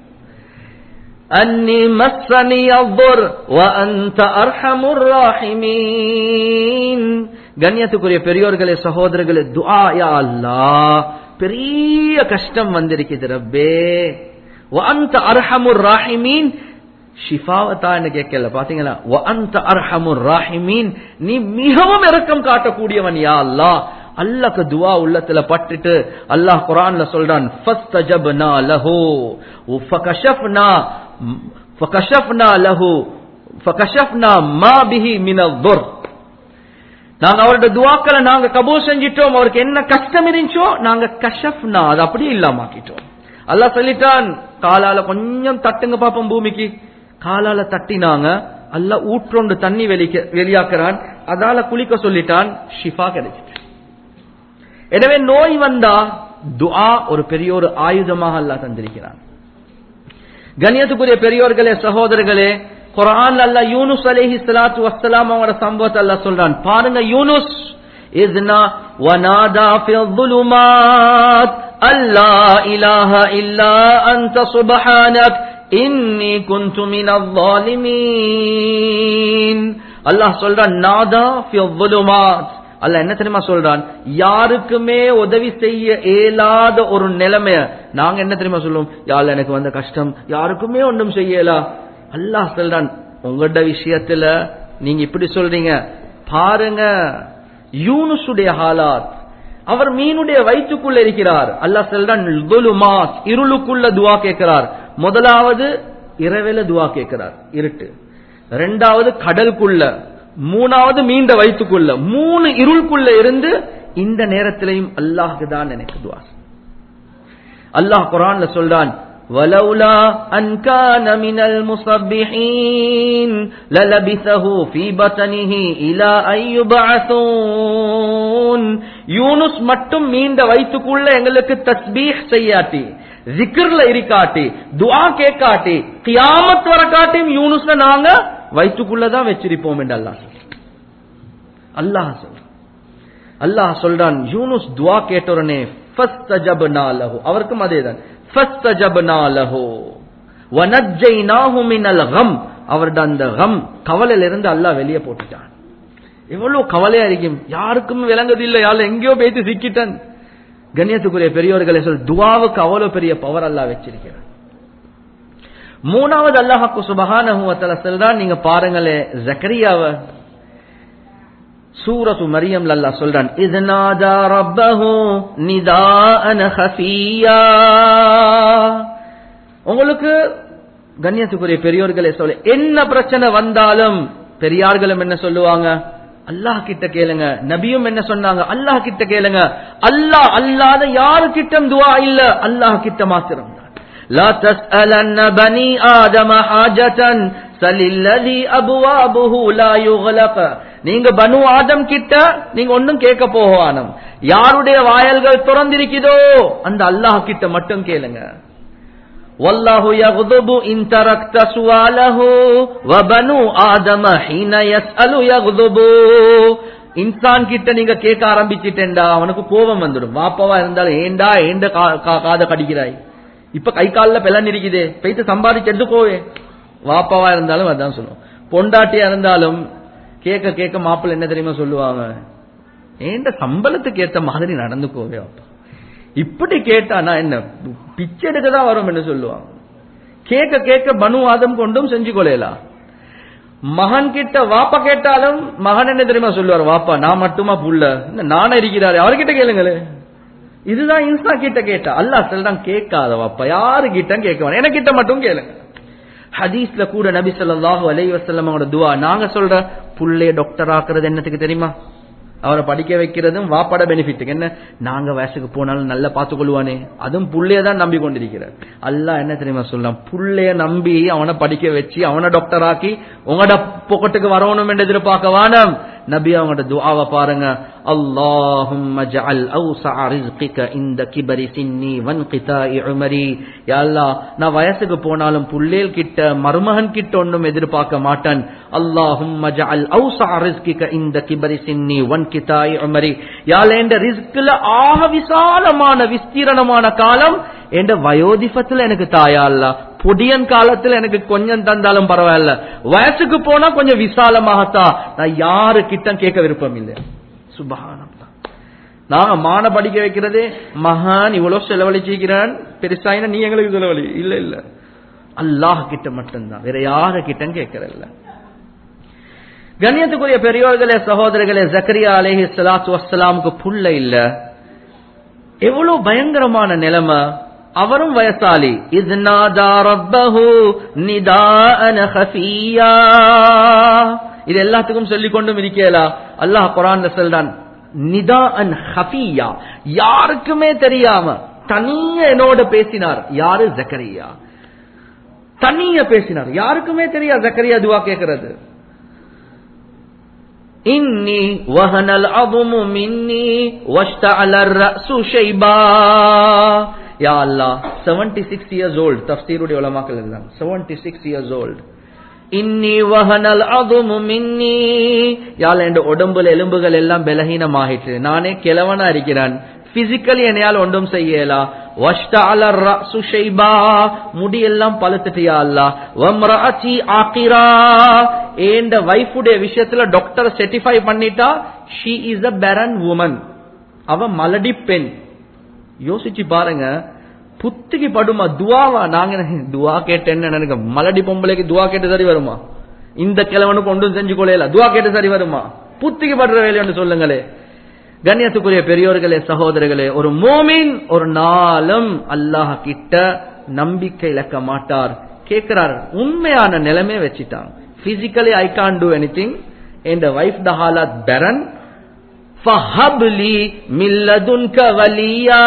அன்னி மஸ்ஸனி அவ்வர் வ அன்த அர்ஹமுர் ராஹிமீன். கண்ணியத்துக்குரிய பெரியோர்களே, சகோதரர்களே, துஆ, யா அல்லாஹ் பெரிய கஷ்டம் வந்திருக்குது ரப்பே, வ அன்த அர்ஹமுர் ராஹிமீன், ஷிஃபாவத்தா என்ன கேட்கல. பாத்தீங்களா? வ அன்த அர்ஹமுர் ராஹிமீன், நீ மிகவும் இரக்கம் காட்டக்கூடியவன் யா அல்லாஹ். அல்லாஹ்க்கு துஆ உள்ளத்துல பட்டுட்டு அல்லாஹ் குர்ஆன்ல சொல்றான், ஃபஸ்தஜப்னா லஹு ஃபகஷஃப்னா ஃபகஷஃப்னா லஹு ஃபகஷஃப்னா மா பிஹி மினல் துர். நாங்க அவருடைய துஆக்களை நாங்க கபூல் செஞ்சிட்டோம். அவருக்கு என்ன கஷ்டம் இருந்துச்சோ நாங்க கஷஃப்னா, அது அப்படியே இல்லாமக்கிட்டோம். அல்லாஹ் சொல்லிட்டான், காலால கொஞ்சம் தட்டுங்க பாப்போம் பூமிக்கு. காலால தட்டினாங்க, அல்லாஹ் ஊற்றொண்டு தண்ணி வெளிக்க வெளியாக்குறான், அதால குளிக்க சொல்லிட்டான், ஷிஃபா கிடைச்சிட்டு. எனவே நோய் வந்தா துஆ ஒரு பெரிய ஒரு ஆயுதமாக அல்லாஹ் தந்திருக்கிறான். கண்ணியத்துக்குரிய பெரியோர்களே, சகோதரர்களே, குர்ஆன்ல அல்லாஹ் யூனுஸ் அலைஹிஸ்ஸலாத்து வஸ்ஸலாம் அவரோட சம்பவத்தை அல்லாஹ் சொல்றான். பாருங்க, யூனுஸ் இஸ்னா வநாதா ஃபில் ظுலுமாத் அல்லா இலாஹா இல்லா அன்த சுப்ஹானக் இன்னி குன்து மினல் ظالمين. அல்லாஹ் சொல்றான், நாதா ஃபில் ظுலுமாத். அல்லாஹ் என்ன தெரியுமா சொல்றான்? யாருக்குமே உதவி செய்ய இயலாத ஒரு நிலைமைய நாங்க என்ன தெரியுமா சொல்லுவோம்? யா அல்லாஹ் எனக்கு வந்த கஷ்டம் யாருக்குமே ஒன்றும் செய்யலா. அல்லாஹ் சொல்றான், உங்களோட விஷயத்துல நீங்க இப்படி சொல்றீங்க, பாருங்க யூனுஸுடைய ஹாலாத். அவர் மீனுடைய வயிற்றுக்குள்ள இருக்கிறார். அல்லாஹ் சொல்றான் ظுலுமாத், இருளுக்குள்ள துஆ கேட்கிறார். முதலாவது இரவில துஆ கேட்கிறார், இருட்டு. இரண்டாவது கடலுக்குள்ள, மூணாவது மீண்ட வயிற்றுக்குள்ள, மூணு இருளுக்குள்ள இருந்து இந்த நேரத்திலையும் அல்லாஹ்க்கு தான் எனக்கு துஆ. அல்லாஹ் குர்ஆன்ல சொல்றான் வலௌலா அன் கான மினல் முஸப்பிஹீன் லலபிஸஹு ஃபீ பத்னிஹி இலா அய்யுபஅஸூன். யூனுஸ் மட்டும் மீண்ட வயிற்றுக்குள்ள எங்களுக்கு தஸ்பீஹ் செய்யாட்டி, ஜிக்ர்ல இருக்காட்டி, துஆ கேட்காட்டி, கியாமத் வர காட்டியும் யூனுஸ்ல நாங்க வயிற்றுக்குள்ளதான் வச்சிருப்போம் என்று அல்லாஹ் அல்லாஹ் சொல்றான். அல்லாஹ் சொல்றான் யூனுஸ் துஆ கேட்டோரனே ஃபஸ்தஜப்னா லஹு, அவருக்கும் அதேதான் ஃபஸ்தஜப்னா லஹு வனஜ்ஜைனாஹு மினல் கம், அவருடைய அந்த கம் கவலையில இருந்து அல்லாஹ் வெளியே போட்டுட்டான். எவ்வளவு கவலையா இருக்கும், யாருக்கும் விளங்குதில்லை, யாரு எங்கேயோ போயிட்டு சிக்கிட்டான். கண்ணியத்துக்குரிய பெரியோர்களை சொல், துஆவுக்கு அவ்வளவு பெரிய பவர் அல்லாஹ் வச்சிருக்கிறான். மூணாவது அல்லாஹ் சுப்ஹானஹு வ தஆலா சொல்றான், நீங்க பாருங்களே ஜக்கரியாவை சூரத்து மரியம்ல அல்லாஹ் சொல்றான் இத்னாதா ரப்பஹு நிதாஅன் ஹஃபியா. உங்களுக்கு கண்ணியத்துக்குரிய பெரியோர்களே சொல்ல, என்ன பிரச்சனை வந்தாலும் பெரியார்களும் என்ன சொல்லுவாங்க, அல்லாஹ் கிட்ட கேளுங்க. நபியும் என்ன சொன்னாங்க, அல்லாஹ் கிட்ட கேளுங்க. அல்லாஹ் அல்லாத யாரு கிட்டம் துஆ இல்ல, அல்லாஹ் கிட்ட மாத்திரம். லா தஸ்அலன்ன பனி ஆதம ஹாஜதன் சலில்லதி அபுவாபுஹு லா யுக்லக. நீங்க பனு ஆதம் கிட்ட நீங்க ஒன்னும் கேட்க போகவானம், யாருடைய வாயல்கள் திறந்திருக்குதோ அந்த அல்லாஹ் கிட்ட மட்டும் கேளுங்க. வல்லாஹு யக்துபு இன் தரக்த சுவாலஹு வ பனு ஆதம ஹீன யஸ்அலு யக்துபு. இன்சான் கிட்ட நீங்க கேட்க ஆரம்பிச்சிட்டேன்டா அவனுக்கு கோபம் வந்துடும். வாப்பாவா இருந்தாலும் ஏண்டா ஏண்ட காத கடிக்கிறாய், இப்ப கை காலில் பெலன் இருக்குதே, போயிட்டு சம்பாதிச்சு எடுத்துக்கோவே. வாப்பாவா இருந்தாலும் அதான் சொல்லுவோம். பொண்டாட்டியா இருந்தாலும் கேட்க கேட்க மாப்பிள்ள என்ன தெரியுமா சொல்லுவாங்க, ஏண்ட சம்பளத்துக்கு ஏற்ற மாதிரி நடந்துக்கோவே அப்பா. இப்படி கேட்டானா என்ன பிச்சை எடுக்கதான் வரும் என்ன சொல்லுவாங்க. கேட்க கேட்க பனு ஆதம் கொண்டும் செஞ்சு கொள்ளலாம். மகன் கிட்ட வாப்பா கேட்டாலும் மகன் என்ன தெரியுமா சொல்லுவார், வாப்பா நான் மட்டுமா புள்ள, நானே இருக்கிறாரு அவர்கிட்ட கேளுங்களே. இதுதான் இன்சா கிட்ட கேட்டா. அல்லாஹ் சொல்றான் கேட்காத வாப்பா, யாரு கிட்ட கேட்க வேணாம், எனக்கு கிட்ட மட்டும் கேளுங்க. ஹதீஸ்ல கூட நபி ஸல்லல்லாஹு அலைஹி வஸல்லம் அவரோட துஆ, நாங்க சொல்ற புள்ளைய டாக்டர் ஆக்குறது என்னத்துக்கு தெரியுமா, அவரை படிக்க வைக்கிறதும் வாப்பாட பெனிஃபிட் என்ன, நாங்க வயசுக்கு போனாலும் நல்லா பார்த்துக் கொள்வானே, அதுவும் புள்ளைய தான் நம்பி கொண்டிருக்கிறார். அல்லாஹ் என்ன தெரியுமா சொல்லலாம், புள்ளைய நம்பி அவனை படிக்க வச்சு அவனை டாக்டர் ஆக்கி உங்களோட பொக்கெட்டுக்கு வரணும் என்று எதிர்பார்க்க வானம். நபி அவங்களோட துஆவை பாருங்க, அல்லாஹும்ம ஜஅல் அவ்ஸஅ ரிஸ்கிக இந்த கிபரி சின்னி வன்கிதாஇ உமரி. யா அல்லாஹ், நான் வயசுக்கு போனாலும் புள்ளேல் கிட்ட மருமகன் கிட்ட ஒன்றும் எதிர்பார்க்க மாட்டேன். அல்லாஹும்ம ஜஅல் அவ்ஸஅ ரிஸ்கிக இந்த கிபரி சின்னி வன்கிதாஇ உமரி. யா அல்லாஹ், இந்த ரிஸ்க்ல ஆக விசாலமான விஸ்தீரணமான காலம் என்ற வயோதிபத்துல எனக்கு தாயா அல்லாஹ், பொடியன் காலத்துல எனக்கு கொஞ்சம் தந்தாலும் பரவாயில்ல, வயசுக்கு போனா கொஞ்சம் விசாலமாகத்தா, நான் யாரு கிட்ட கேட்க விருப்பம் இல்லை. சுப்ஹானல்லாஹ். நான் மான படிக்க வைக்கிறதே மகான் இவ்வளவு செலவழிச்சிருக்கிறான், பெருசாயினா நீ எங்களுக்கு செலவழி இல்ல இல்ல, அல்லாஹ் கிட்ட மட்டும்தான், வேற யாரு கிட்ட கேட்கறதில்ல. கண்ணியத்துக்குரிய பெரியோர்களே சகோதரர்களே, ஜக்கரியா அலைஹி ஸலாத்து வஸ்ஸலாமுக்கு புள்ள இல்ல, எவ்வளவு பயங்கரமான நிலைமை. அவரும் வயசாலி. இத்னாதா ரப்பஹு நிதாஅன் ஹஃபியா. இது எல்லாத்துக்கும் சொல்லிக் கொண்டும் இருக்கேலா. அல்லாஹ் குர்ஆன்ல சொல்றான் நிதாஅன் ஹஃபியா, யாருக்குமே தெரியாம தனியா என்னோட பேசினார். யாரு? ஜக்கரியா. தனியா பேசினார், யாருக்குமே தெரியாது ஜக்கரியா துஆ கேட்கிறது. இன்னி வஹனல் அظமு மின்னி வஷ்தஅலர் ரஅசு ஷைபா. யா அல்லாஹ், seventy-six years old, தஃப்சீருடைய உலமாக்கள் எழுதுறாங்க seventy-six years old. இன்னி வஹனல் அظமு மின்னி. யா அல்லாஹ், இந்த உடம்புல எலும்புகள் எல்லாம் பலஹீனமாயிற்று, நானே கிழவனா இருக்கிறேன், பிசிக்கலி என்னால் ஒன்றும் செய்யலா. வஷ்தஅலர் ரஅசு ஷைபா, முடி எல்லாம் பழுத்துட்டு. யா அல்லாஹ், வம்ரஅதி ஆகிரா, இந்த வைஃபுடைய விஷயத்துல டாக்டர் சர்டிஃபை பண்ணிட்டா she is a barren woman, அவ மலடி பெண். யோசிச்சு பாருங்க, புத்திக்கு படுமா துவாவா? நாங்க துவா கேட்டேன்னு நினைக்க, மலடி பொம்பளைக்கு துவா கேட்டு சரி வருமா? இந்த கிழவனுக்கு ஒன்றும் செஞ்சு கொள்ளையில துவா கேட்டு சரி வருமா? புத்திக்கு படுற வேலைன்னு சொல்லுங்களே. கண்ணியத்துக்குரிய பெரியோர்களே சகோதரர்களே, ஒரு மோமின் ஒரு நாளும் அல்லாஹ் கிட்ட நம்பிக்கை இழக்க மாட்டார். கேட்கிறார், உண்மையான நிலைமை வச்சிட்டாங்க. Physically I can do anything, என் வைஃப் த ஹாலத் பெரன், ஃபஹப்லி மில்லதுன்க வலியா.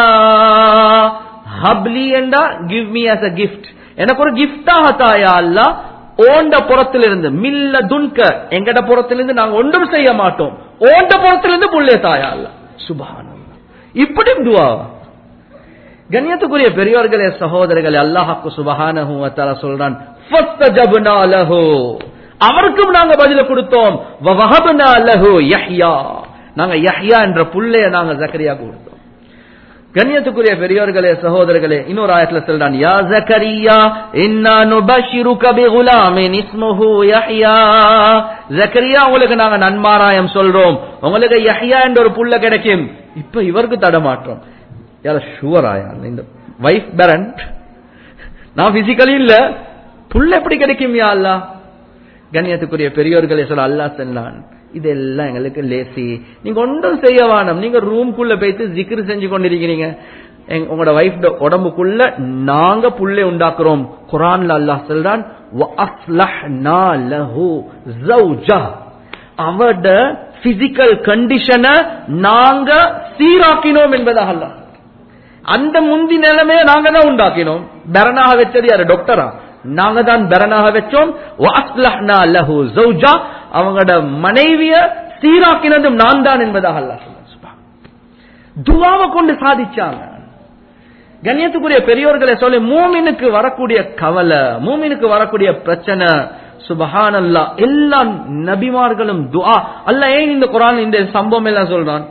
ஹப்லி என்றா give me as a gift, எனக்கு ஒரு கிஃப்டாக தாயா அல்லாஹ், ஓண்ட புறத்திலிருந்து, மில்லதுன்க எங்கட புறத்திலிருந்து நாங்க ஒன்றும் செய்ய மாட்டோம், ஓண்ட புறத்திலிருந்து புள்ளே தாயா அல்லாஹ். சுப்ஹானல்லாஹ், இப்படி துஆ. கண்ணியத்துக்குரிய பெரியோர்களே சகோதரர்களே, அல்லாஹ் சுப்ஹானஹு வ தஆலா சொல்றான், ஃபஸ்தஜப்னா லஹு, அவருக்கும் நாங்க பதில கொடுத்தோம், வ வஹப்னா லஹு யஹ்யா, நாங்க யஹ்யா என்ற புள்ளைய நாங்க ஜக்கரியா கொடுத்தோம். கண்ணியத்துக்குரிய பெரியோர்களே சகோதரர்களே, இன்னொரு ஆயத்துல சொல்றான், யா ஜக்கரியா இன்னா நுபஷிருக பிகுலாமின் இஸ்முஹு யஹ்யா. ஜக்கரியா, உங்களுக்கு நாங்க நன்மாராயம் சொல்றோம், உங்களுக்கு யஹ்யா என்ற ஒரு புள்ள கிடைக்கும். இப்ப இவருக்கு தடமாற்றம். யார ஷுவராயா, இந்த வைஃப் பேரண்ட், நான் பிசிக்கலி இல்ல, புள்ள எப்படி கிடைக்கும் யா அல்லாஹ்? கண்ணியத்துக்குரிய பெரியோர்களே சொல்ல அல்லாஹ் சொன்னான், இதெல்லாம் எங்களுக்கு லேசி, நீங்க ஒன்றும் செய்ய வேணாம், நீங்க ரூம்குள்ள போயிட்டு ஜிக்ர் செஞ்சு கொண்டிருக்கிறீங்க, உங்களோட வைஃப் உடம்புக்குள்ள நாங்க புள்ளை உண்டாக்குறோம். குர்ஆன்ல அல்லாஹ் சொல்றான், வ அஸ்லஹ்னா லஹு ஜௌஜா, அவட பிசிக்கல் கண்டிஷனை நாங்க சீராக்கினோம் என்பதாக அல்லாஹ். அந்த முந்தி நிலைமையை நாங்க தான் உண்டாக்கினோம். பெரனாக வச்சது யாரு? டாக்டரா? நாங்க தான் பெரனாக வச்சோம். வ அஸ்லஹ்னா லஹு ஜௌஜா, அவங்களோட மனைவிய சீராக்கினதும் நான் தான் என்பதாக அல்லாஹ் சொல்றான். துஆவை கொண்டு சாதிச்சாங்க. கண்ணியத்துக்குரிய பெரியோர்களை சொல்லி, மூமினுக்கு வரக்கூடிய கவலை, மூமினுக்கு வரக்கூடிய பிரச்சனை, சுப்ஹானல்லாஹ், எல்லா நபிமார்களும் துஆ. அல்லாஹ் ஏன் இந்த குர்ஆன் இந்த சம்பவம் எல்லாம் சொல்றான்?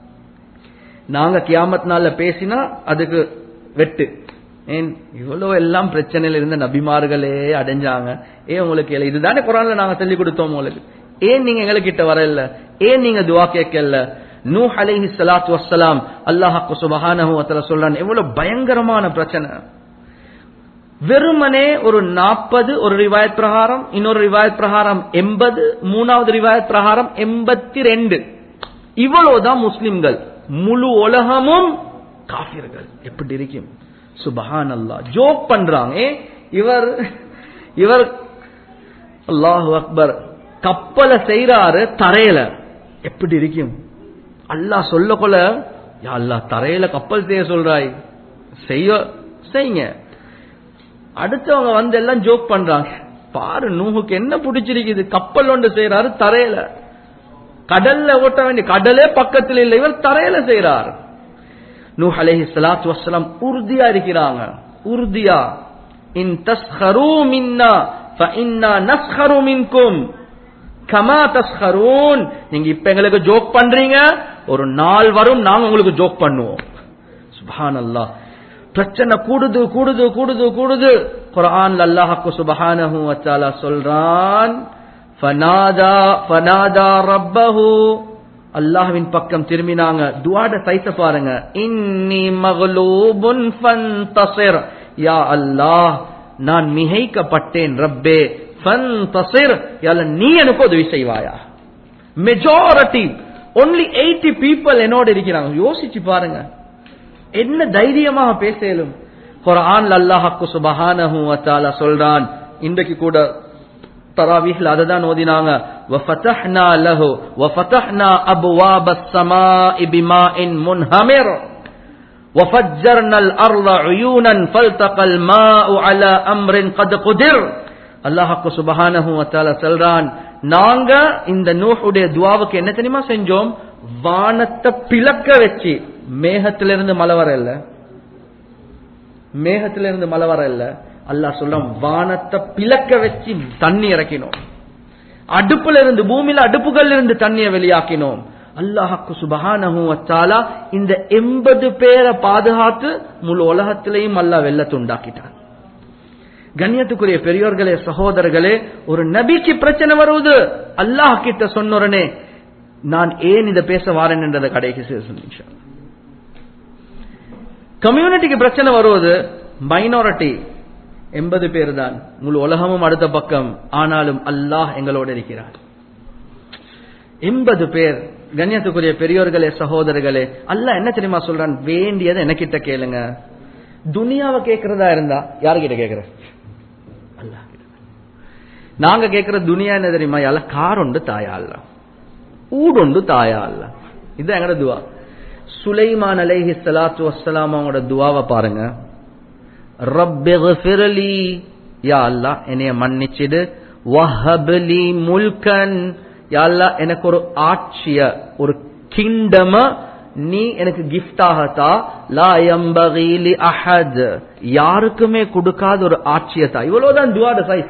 நாங்க கியாமத் நாள்ல பேசினா அதுக்கு வெட்டு. ஏன் இவ்வளவு எல்லாம் பிரச்சனையில இருந்த நபிமார்களே அடைஞ்சாங்க, ஏன் உங்களுக்கு இதுதானே குர்ஆன்ல நாங்க சொல்லி கொடுத்தோம் உங்களுக்கு, ஏன் நீங்க எங்களுக்கு கிட்ட வரல, ஏன் நீங்க துஆ கேட்கல? நூஹ் அலைஹி ஸலாத்து வஸ்ஸலாம், அல்லாஹ் சுப்ஹானஹு வ தஆலா சொல்றான், எவ்வளவு பயங்கரமான பிரச்சனை. வெறுமனே ஒரு நாற்பது ஒரு ரிவாயத் பிரகாரம், இன்னொரு ரிவாயத் பிரகாரம் எண்பது, மூணாவது ரிவாயத் பிரகாரம் எண்பத்தி ரெண்டு, இவ்வளவுதான் முஸ்லிம்கள். முழு உலகமும் காஃபிர்கள். எப்படி இருக்கும்? சுப்ஹானல்லாஹ், ஜோக் பண்றாங்க. இவர் இவர் அல்லாஹு அக்பர், கப்பலை செய்யறாரு தரையில, எப்படி இருக்கும்? அல்லாஹ் சொல்ல கொள்ள, யா அல்லாஹ் தரையில கப்பல் செய்ய சொல்றாய், செய்ய செய்யுங்க. அடுத்தவங்க வந்து எல்லாம் ஜோக் பண்றாங்க, பாரு நூஹுக்கு என்ன பிடிச்சிருக்குது, கப்பல் ஒன்று செய்யறாரு தரையில, கடல்ல ஓட்ட வேண்டிய கடலே பக்கத்தில் இல்லை, இவர் தரையில செய்யறார். நூஹ் அலைஹி ஸலாத்து வஸ்ஸலாம் உறுதியா இருக்கிறாங்க, உறுதியா, இன் தஸ்ஹரு மின்னா ஃபஇன்னா நஸ்ஹரு மின்கும் கமா தஸ்ஹரூன். நீங்க இப்ப எங்களுக்கு ஜோக் பண்றீங்க, ஒரு நாள் வரும் நாங்க உங்களுக்கு ஜோக் பண்ணுவோம். சுப்ஹானல்லாஹ், பிரச்சனை கூடுது கூடுது கூடுது கூடுது. குர்ஆன்ல அல்லாஹ் சுப்ஹானஹு வ தஆலா சொல்றான், ஃபனாதா ஃபனாதா ரப்பஹு, அல்லாஹ்வின் பக்கம் திரும்பினாங்க. துஆட சைஸ பாருங்க, இன்னி மக்லூபுன் ஃபன்தஸிர், யா அல்லாஹ் நான் மிகைக்கப்பட்டேன் ரப்பே, ஃபன்தஸிர், யா அல்லாஹ் நீ எனக்கு உதவி செய்வாயா. மெஜாரிட்டி only eighty people என்னோட இருக்கிறாங்க. யோசிச்சு பாருங்க, என்ன தைரியமாக பேசலும். குர்ஆன்ல அல்லாஹ் சுப்ஹானஹு வ தஆலா சொல்றான், இன்றைக்கு கூட தராவீஹ்ல அததான் ஓதினாங்க, வஃபதஹ்னா லஹு வஃபதஹ்னா அப்வாபஸ் ஸமாஇ பிமாஇன் முன்ஹமிர் வஃபஜ்ஜர்னல் அர்த உயூனன் ஃபல்தகல் மாஉ அலா அம்ரின் கத் குதிர். அல்லாஹ் சுப்ஹானஹு வ தஆலா சொல்றான், நாங்க இந்த நூஹுடைய துஆவுக்கு என்ன தெரியுமா செஞ்சோம்? வானத்தை பிளக்க வச்சு, மேகத்திலிருந்து மழை வர இல்ல, மேகத்திலிருந்து மழை வர இல்ல, அல்லாஹ் சொல்றான் வானத்தை பிளக்க வச்சு தண்ணி இறக்கினோம், அடுப்புல இருந்து, பூமியில அடுப்புகள் இருந்து தண்ணியை வெளியாக்கினோம். அல்லாஹ்க்கு சுப்ஹானஹு வ தஆலா இந்த எண்பது பேரை பாதுகாத்து முழு உலகத்திலையும் அல்லாஹ் வெள்ளத்தை உண்டாக்கிட்டான். கண்ணியத்துக்குரிய பெரியோர்களே சகோதரர்களே, ஒரு நபிக்கு பிரச்சனை வருவது, அல்லாஹ் கிட்ட சொன்னோரனே நான் ஏன் இதை பேச வாரேன் என்றதை கடைக்கு சொன்ன. கம்யூனிட்டிக்கு பிரச்சனை வருவது, மைனாரிட்டி எண்பது பேர் தான், முழு உலகமும் அடுத்த பக்கம், ஆனாலும் அல்லாஹ் எங்களோடு இருக்கிறார். எண்பது பேர் கண்ணியத்துக்குரிய பெரியோர்களே சகோதரர்களே, அல்லாஹ் என்ன தெரியுமா சொல்றான்? வேண்டியதை எனக்கிட்ட கேளுங்க. துனியாவை கேட்கறதா இருந்தா யாருகிட்ட கேட்கிற? அல்லாஹ் கிட்ட. நாங்க கேட்கிற துனியா என்ன தெரியுமா? யால கார் உண்டு தாயா அல்ல, ஊடுண்டு தாயா அல்ல. இதுதான் எங்கட துவா. சுலைமான் அலைஹி ஸலாத்து வஸ்ஸலாம் அவங்களோட துவாவை பாருங்க. ரப்பிக்ஃபிர்லி, யா அல்லாஹ் என்னைய மன்னிச்சிடு. வஹப்லி முல்கன், யா அல்லாஹ் எனக்கு ஒரு ஆட்சிய, ஒரு கிங்டம் நீ எனக்கு கிஃப்ட் ஆகத்தா. லா யம்பகி லி அஹத், யாருக்குமே கொடுக்காத ஒரு ஆட்சியத்தா. இவ்வளவுதான் துஆட சைஸ்.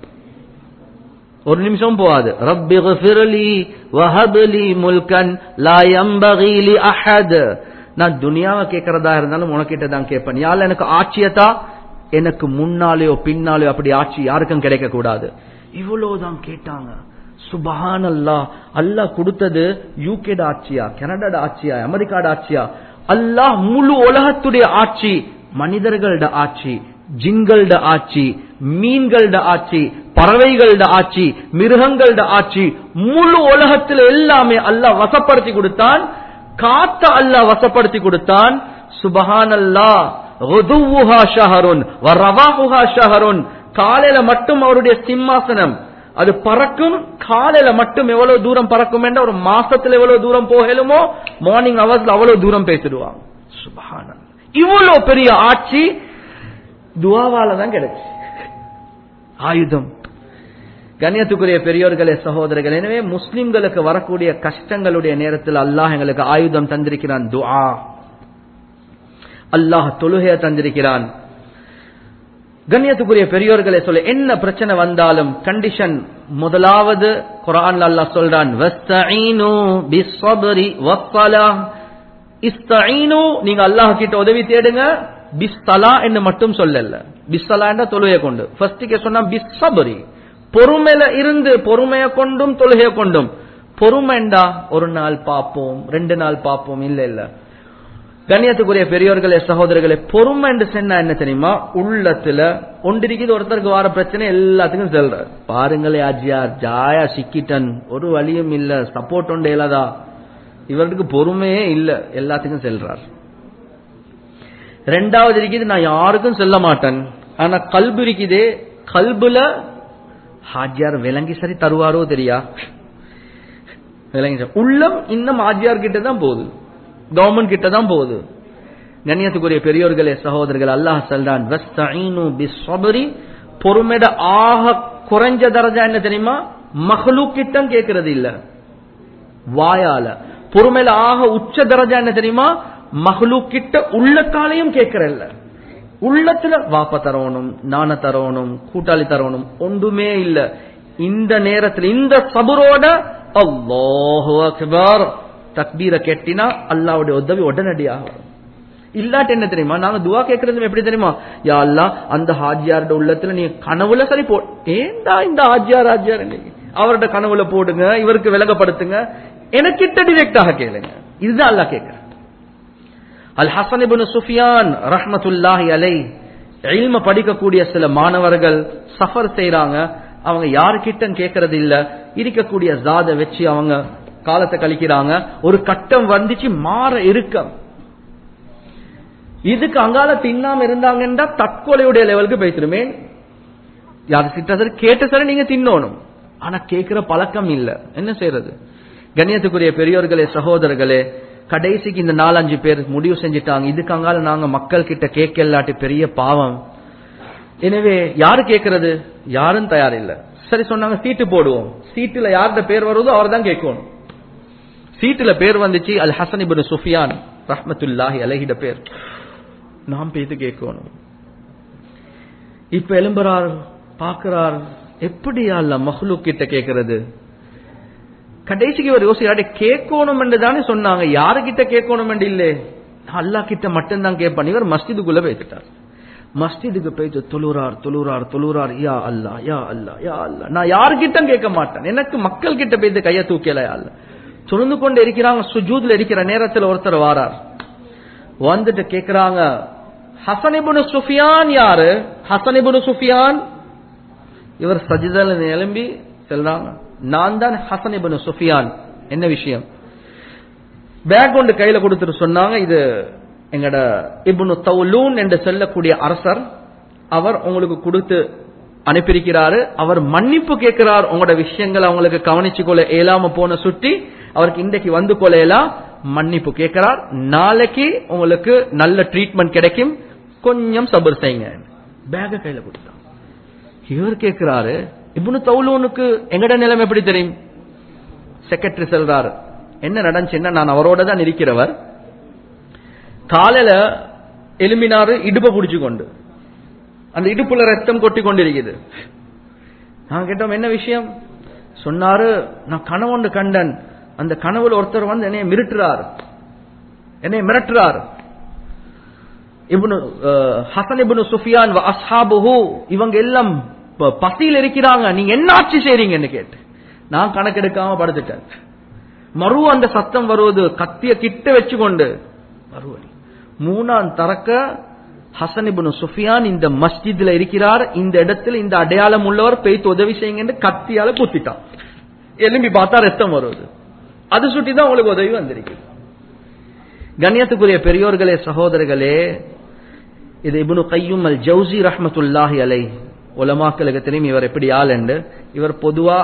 ஒரு நிமிஷம் போகாது. ரப்பிக்ஃபிர்லி வஹப்லி முல்கன் லா யம்பகி லி அஹத். நான் துனியாவை கேட்கறதா இருந்தாலும் உனக்கிட்ட தான் கேட்பேன். யா அல்லாஹ் எனக்கு ஆட்சியத்தா, எனக்கு முன்னாலேயோ பின்னாலேயோ அப்படி ஆட்சி யாருக்கும் கிடைக்க கூடாது. இவ்வளவுதான் கேட்டாங்க. சுப்ஹானல்லாஹ். அல்லாஹ் கொடுத்தது யூகேட ஆட்சியா, கனடாட ஆட்சியா, அமெரிக்காட ஆட்சியா? அல்லாஹ் முழு உலகத்துடைய ஆட்சி, மனிதர்களோட ஆட்சி, ஜின்களோட ஆட்சி, மீன்களோட ஆட்சி, பறவைகளோட ஆட்சி, மிருகங்களோட ஆட்சி, முழு உலகத்தில் எல்லாமே அல்லாஹ் வசப்படுத்தி கொடுத்தான். காத்த அல்லாஹ் வசப்படுத்தி கொடுத்தான். சுப்ஹானல்லாஹ். குதுவுஹா ஷஹருன் வ ரவாஹுஹா ஷஹருன். காலையில மட்டும் அவருடைய சிம்மாசனம் அது பறக்கும். காலையில மட்டும் எவ்வளவு தூரம் பறக்கும் என்ற ஒரு மாசத்துல எவ்வளவு தூரம் போகலுமோ மார்னிங் அவர்ஸ்ல அவ்வளவு தூரம் பேசிடுவாங்க. சுப்ஹானல்லாஹ். இவ்வளவு பெரிய ஆட்சி துஆவால தான் கிடைச்சு. ஆயுதம். கண்ணியத்துக்குரிய பெரியோர்களே சகோதரர்கள், எனவே முஸ்லிம்களுக்கு வரக்கூடிய கஷ்டங்களுடைய நேரத்தில் அல்லாஹ் எங்களுக்கு ஆயுதம் தந்திருக்கிறான். துஆ. அல்லாஹ் தொழுகையை தந்திருக்கிறான். கண்ணியத்துக்குரிய பெரியோர்களே சொல்ல, என்ன பிரச்சனை வந்தாலும் கண்டிஷன் முதலாவது குர்ஆன்ல அல்லாஹ் சொல்றான், வஸ்தஈனு பிஸ்ஸப்ரி வஸ்ஸலாஹ். இஸ்தஈனு, நீங்க அல்லாஹ் கிட்ட உதவி தேடுங்க. பிஸ்ஸலா என்று மட்டும் சொல்லல. பிஸ்ஸலா என்ற தொழுகையை கொண்டு. ஃபர்ஸ்ட்க்கு சொன்னா பிஸ்ஸப்ரி, பொறுமையில இருந்து, பொறுமையை கொண்டும் தொழுகையை கொண்டும். பொறுமைண்டா ஒரு நாள் பாப்போம், ரெண்டு நாள் பாப்போம், இல்ல இல்ல. கண்ணியத்துக்குரிய பெரியோர்களே சகோதரர்களே, பொறுமை என்று சொன்னா என்ன தெரியுமா? உள்ளத்துல ஒன்றிருக்குது, ஒருத்தருக்கு வர பிரச்சனை எல்லாத்துக்கும் செல்ற. பாருங்களே ஆஜியார் ஜாயா சிக்கிட்டன், ஒரு வழியும் இல்ல, சப்போர்ட் ஒன்று இல்லாதா, இவருக்கு பொறுமையே இல்ல, எல்லாத்துக்கும் செல்றார். ரெண்டாவது இருக்குது, நான் யாருக்கும் செல்ல மாட்டேன், ஆனா கல்பு இருக்குதே, கல்புல ஹாஜியார் விளங்கி சரி தருவாரோ தெரியா, விளங்கி. உள்ளம் இன்னும் ஹாஜியார் கிட்ட தான் போகுது, கவர்மெண்ட் கிட்ட தான் போகுது. கண்ணியத்துக்குரிய பெரியோர்களே சகோதரர்கள், அல்லாஹ் சொல்றான், வஸ்தஈனு பிஸ்ஸப்ரி. பொறுமையோட ஆக குறைஞ்ச தரஜா என்ன தெரியுமா? மக்லூக் கிட்ட கேட்கறது இல்ல, வாயால. பொறுமையில ஆக உச்ச தரஜா என்ன தெரியுமா? மக்லூக் கிட்ட உள்ளத்தாலையும் கேட்கறல்ல. உள்ளத்துல வாப்ப தரணும், நான தரணும், கூட்டாளி தரணும், ஒன்றுமே இல்ல. இந்த நேரத்தில் இந்த சபரோட அல்லாஹு அக்பர் தக்பீர கேட்டினா அல்லாஹ்வுடைய உதவி உடனடியாக வரும். இல்லாட்டி என்ன தெரியுமா? நாங்க துஆ கேட்கறது எப்படி தெரியுமா? யா அல்லாஹ், அந்த ஹாஜியாரோட உள்ளத்துல நீ கனவுல சரி போ, ஏண்டா இந்த ஹாஜியார் ஹாஜியார் அவரோட கனவுல போடுங்க, இவருக்கு விலகப்படுத்துங்க, எனக்கிட்ட டிரெக்டாக கேளுங்க. இதுதான் அல்லாஹ் கேட்க. அல் ஹசன் இப்னு சுஃபியான் ரஹ்மத்துல்லாஹி அலைஹி, இல்ம படிக்கக்கூடிய சில மாணவர்கள் சஃபர் செய்றாங்க. அவங்க யாருக்கிட்ட கேட்கறது இல்ல, இருக்கக்கூடிய ஜாத வச்சு அவங்க காலத்தை கழிக்கிறாங்க. ஒரு கட்டம் வந்துச்சு, மாற இருக்கம். இதுக்கு அங்கால தின்னாம இருந்தாங்கன்னா தற்கொலையுடைய லெவலுக்கு பேசிடுமே. யாரு கிட்ட சரி கேட்ட சரி நீங்க தின்னணும், ஆனா கேட்கிற பழக்கம் இல்ல. என்ன செய்யறது? கண்ணியத்துக்குரிய பெரியோர்களே சகோதரர்களே, கடைசிக்கு இந்த நாலஞ்சு பேர் முடிவு செஞ்சுட்டாங்க, இதுக்கு அங்கால நாங்க மக்கள் கிட்ட கேட்கலாட்டி பெரிய பாவம். எனவே யாரு கேட்கறது? யாரும் தயார் இல்ல. சரி சொன்னாங்க, சீட்டு போடுவோம். சீட்டுல யார்கிட்ட பேர் வருதோ அவர் தான் கேட்கணும். சீட்டுல பேர் வந்துச்சு அல் ஹசன் இப்னு சுஃபியான் ரஹ்மத்துல்லாஹி அலைஹிட பேர். நாம் பேத்து கேட்கணும். இப்ப எழும்புறார், பாக்குறார், எப்படி அல்ல மஹ்லூக் கிட்ட கேட்கறது? கடைசிக்கு ஒரு யோசிக்கிறாரு, கேட்கணும் என்று தானே சொன்னாங்க, யாருகிட்ட கேட்கணும் என்று இல்லை, அல்லாஹ் கிட்ட மட்டும்தான் கேட்பான். இவர் மஸ்ஜிதுக்குள்ள போயிட்டார். மஸ்ஜிதுக்கு போயிட்டு தொழுறார் தொழுறார் தொழுறார், யா அல்லாஹ் யா அல்லாஹ் யா அல்லாஹ், நான் யாருகிட்ட கேட்க மாட்டேன், எனக்கு மக்கள் கிட்ட போயிட்டு கையை தூக்கல அல்ல. தொழுந்து கொண்டு இருக்கிறாங்க. சுஜூத்ல இருக்கிற நேரத்தில் ஒருத்தர் வாரார், வந்துட்டு கேட்கிறாங்க, ஹசன் இப்னு சுஃபியான் யாரு? ஹசன் இப்னு சுஃபியான். இவர் சஜிதால எழும்பி சொல்றாங்க, நான் தான் ஹசன் இப்னு சுஃபியான். என்ன விஷயம்? பேக் ஒன்று கையில கொடுத்துட்டு சொன்னாங்க, இது எங்கட இப்னு தௌலூன் என்று சொல்லக்கூடிய அரசர், அவர் உங்களுக்கு கொடுத்து அனுப்பியிருக்கிறாரு. அவர் மன்னிப்பு கேட்கிறார், உங்களோட விஷயங்களை அவங்களுக்கு கவனிச்சு கொள்ள இயலாம போன சுட்டி அவருக்கு இன்றைக்கு வந்து கொள்ளலாம், மன்னிப்பு கேட்கிறார். நாளைக்கு உங்களுக்கு நல்ல ட்ரீட்மெண்ட் கிடைக்கும், கொஞ்சம் சபர் செய்யுங்க. பேக கையில கொடுத்தார். இவர் கேட்கிறாரு, இப்னு தௌலூனுக்கு எங்கட நிலைமை எப்படி தெரியும்? செக்ரட்டரி சொல்றாரு, என்ன நடந்துச்சுன்னா, நான் அவரோட தான் இருக்கிறவர். காலையில எலும்பினாரு, இடுப்பை பிடிச்சு கொண்டு, அந்த இடுப்புல ரத்தம் கொட்டி கொண்டிருக்குது. நான் கேட்டோம், என்ன விஷயம்? சொன்னாரு, நான் கனவு ஒன்று கண்டன், அந்த கனவுல ஒருத்தர் வந்து என்னைய மிரட்டுறார், என்னைய மிரட்டுறார். இப்னு ஹசன் இப்னு சுஃபியான் வ அஸ்ஹாபுஹு, இவங்க எல்லாம் பசியில் இருக்கிறாங்க, நீங்க என்ன ஆட்சி செய்றீங்கன்னு கேட்டு நான் கணக்கெடுக்காம படுத்துட்டேன். மறு அந்த சத்தம் வருவது, கத்திய கிட்ட வச்சு கொண்டு மறுவடி மூணாம் தரக்க ஹசன் இப்னு சுஃபியான் இந்த மஸ்ஜித்ல இருக்கிறார், இந்த இடத்துல இந்த அடையாளம் உள்ளவர் பெய்து உதவி செய்யுங்க கத்தியால குத்திட்டான். எலும்பி பார்த்தா ரத்தம் வருவது, அது சுட்டிதான் உங்களுக்கு உதவி வந்திருக்கு. கண்ணியத்துக்குரிய பெரியோர்களே சகோதரர்களே, இது இப்னு கையும் அல் ஜௌசி ரஹ்மத்துல்லாஹி அலைஹி, உலமாக்களுக்கு தெரியும் இவர் எப்படி ஆள் என்று. இவர் பொதுவா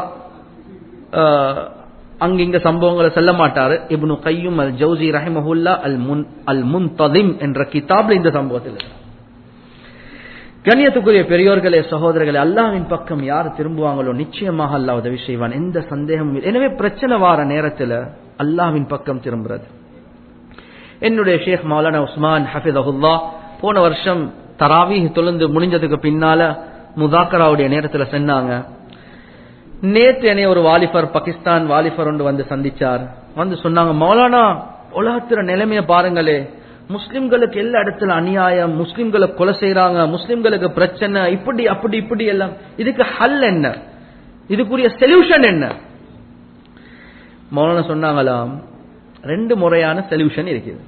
அங்கிங்க சம்பவங்களை சொல்ல மாட்டாரு. இப்னு கையும் அல் ஜௌசி ரஹிமஹுல்லா அல் முன் அல் முன்ததிம் என்ற கிதாப்ல இந்த சம்பவத்தில். கண்ணியத்துக்குரிய பெரியோர்களே சகோதரர்களே, அல்லாஹ்வின் பக்கம் யார் திரும்புவாங்களோ நிச்சயமாக அல்லாஹ் உதவி செய்வான், எந்த சந்தேகமும் இல்லை. எனவே பிரச்சனை வார நேரத்தில் அல்லாஹ்வின் பக்கம் திரும்புறது. என்னுடைய ஷேக் மௌலானா உஸ்மான் ஹஃபிதஹுல்லா போன வருஷம் தராவீஹ் தொழுந்து முடிஞ்சதுக்கு பின்னால முதாக்கராவுடைய நேரத்தில் சொன்னாங்க, நேற்று என்னை ஒரு வாலிபர், பாகிஸ்தான் வாலிபர் ஒன்று வந்து சந்திச்சார். வந்து சொன்னாங்க, மௌலானா உலகத்திற நிலைமையை பாருங்களே, முஸ்லிம்களுக்கு எல்லா இடத்துல அநியாயம், முஸ்லிம்களை கொலை செய்யறாங்க, முஸ்லிம்களுக்கு பிரச்சனை, இப்படி அப்படி இப்படி எல்லாம், இதுக்கு ஹல் என்ன, இதுக்குரிய சொல்யூஷன் என்ன? மௌலானா சொன்னாங்களாம், ரெண்டு முறையான சொல்யூஷன் இருக்குது.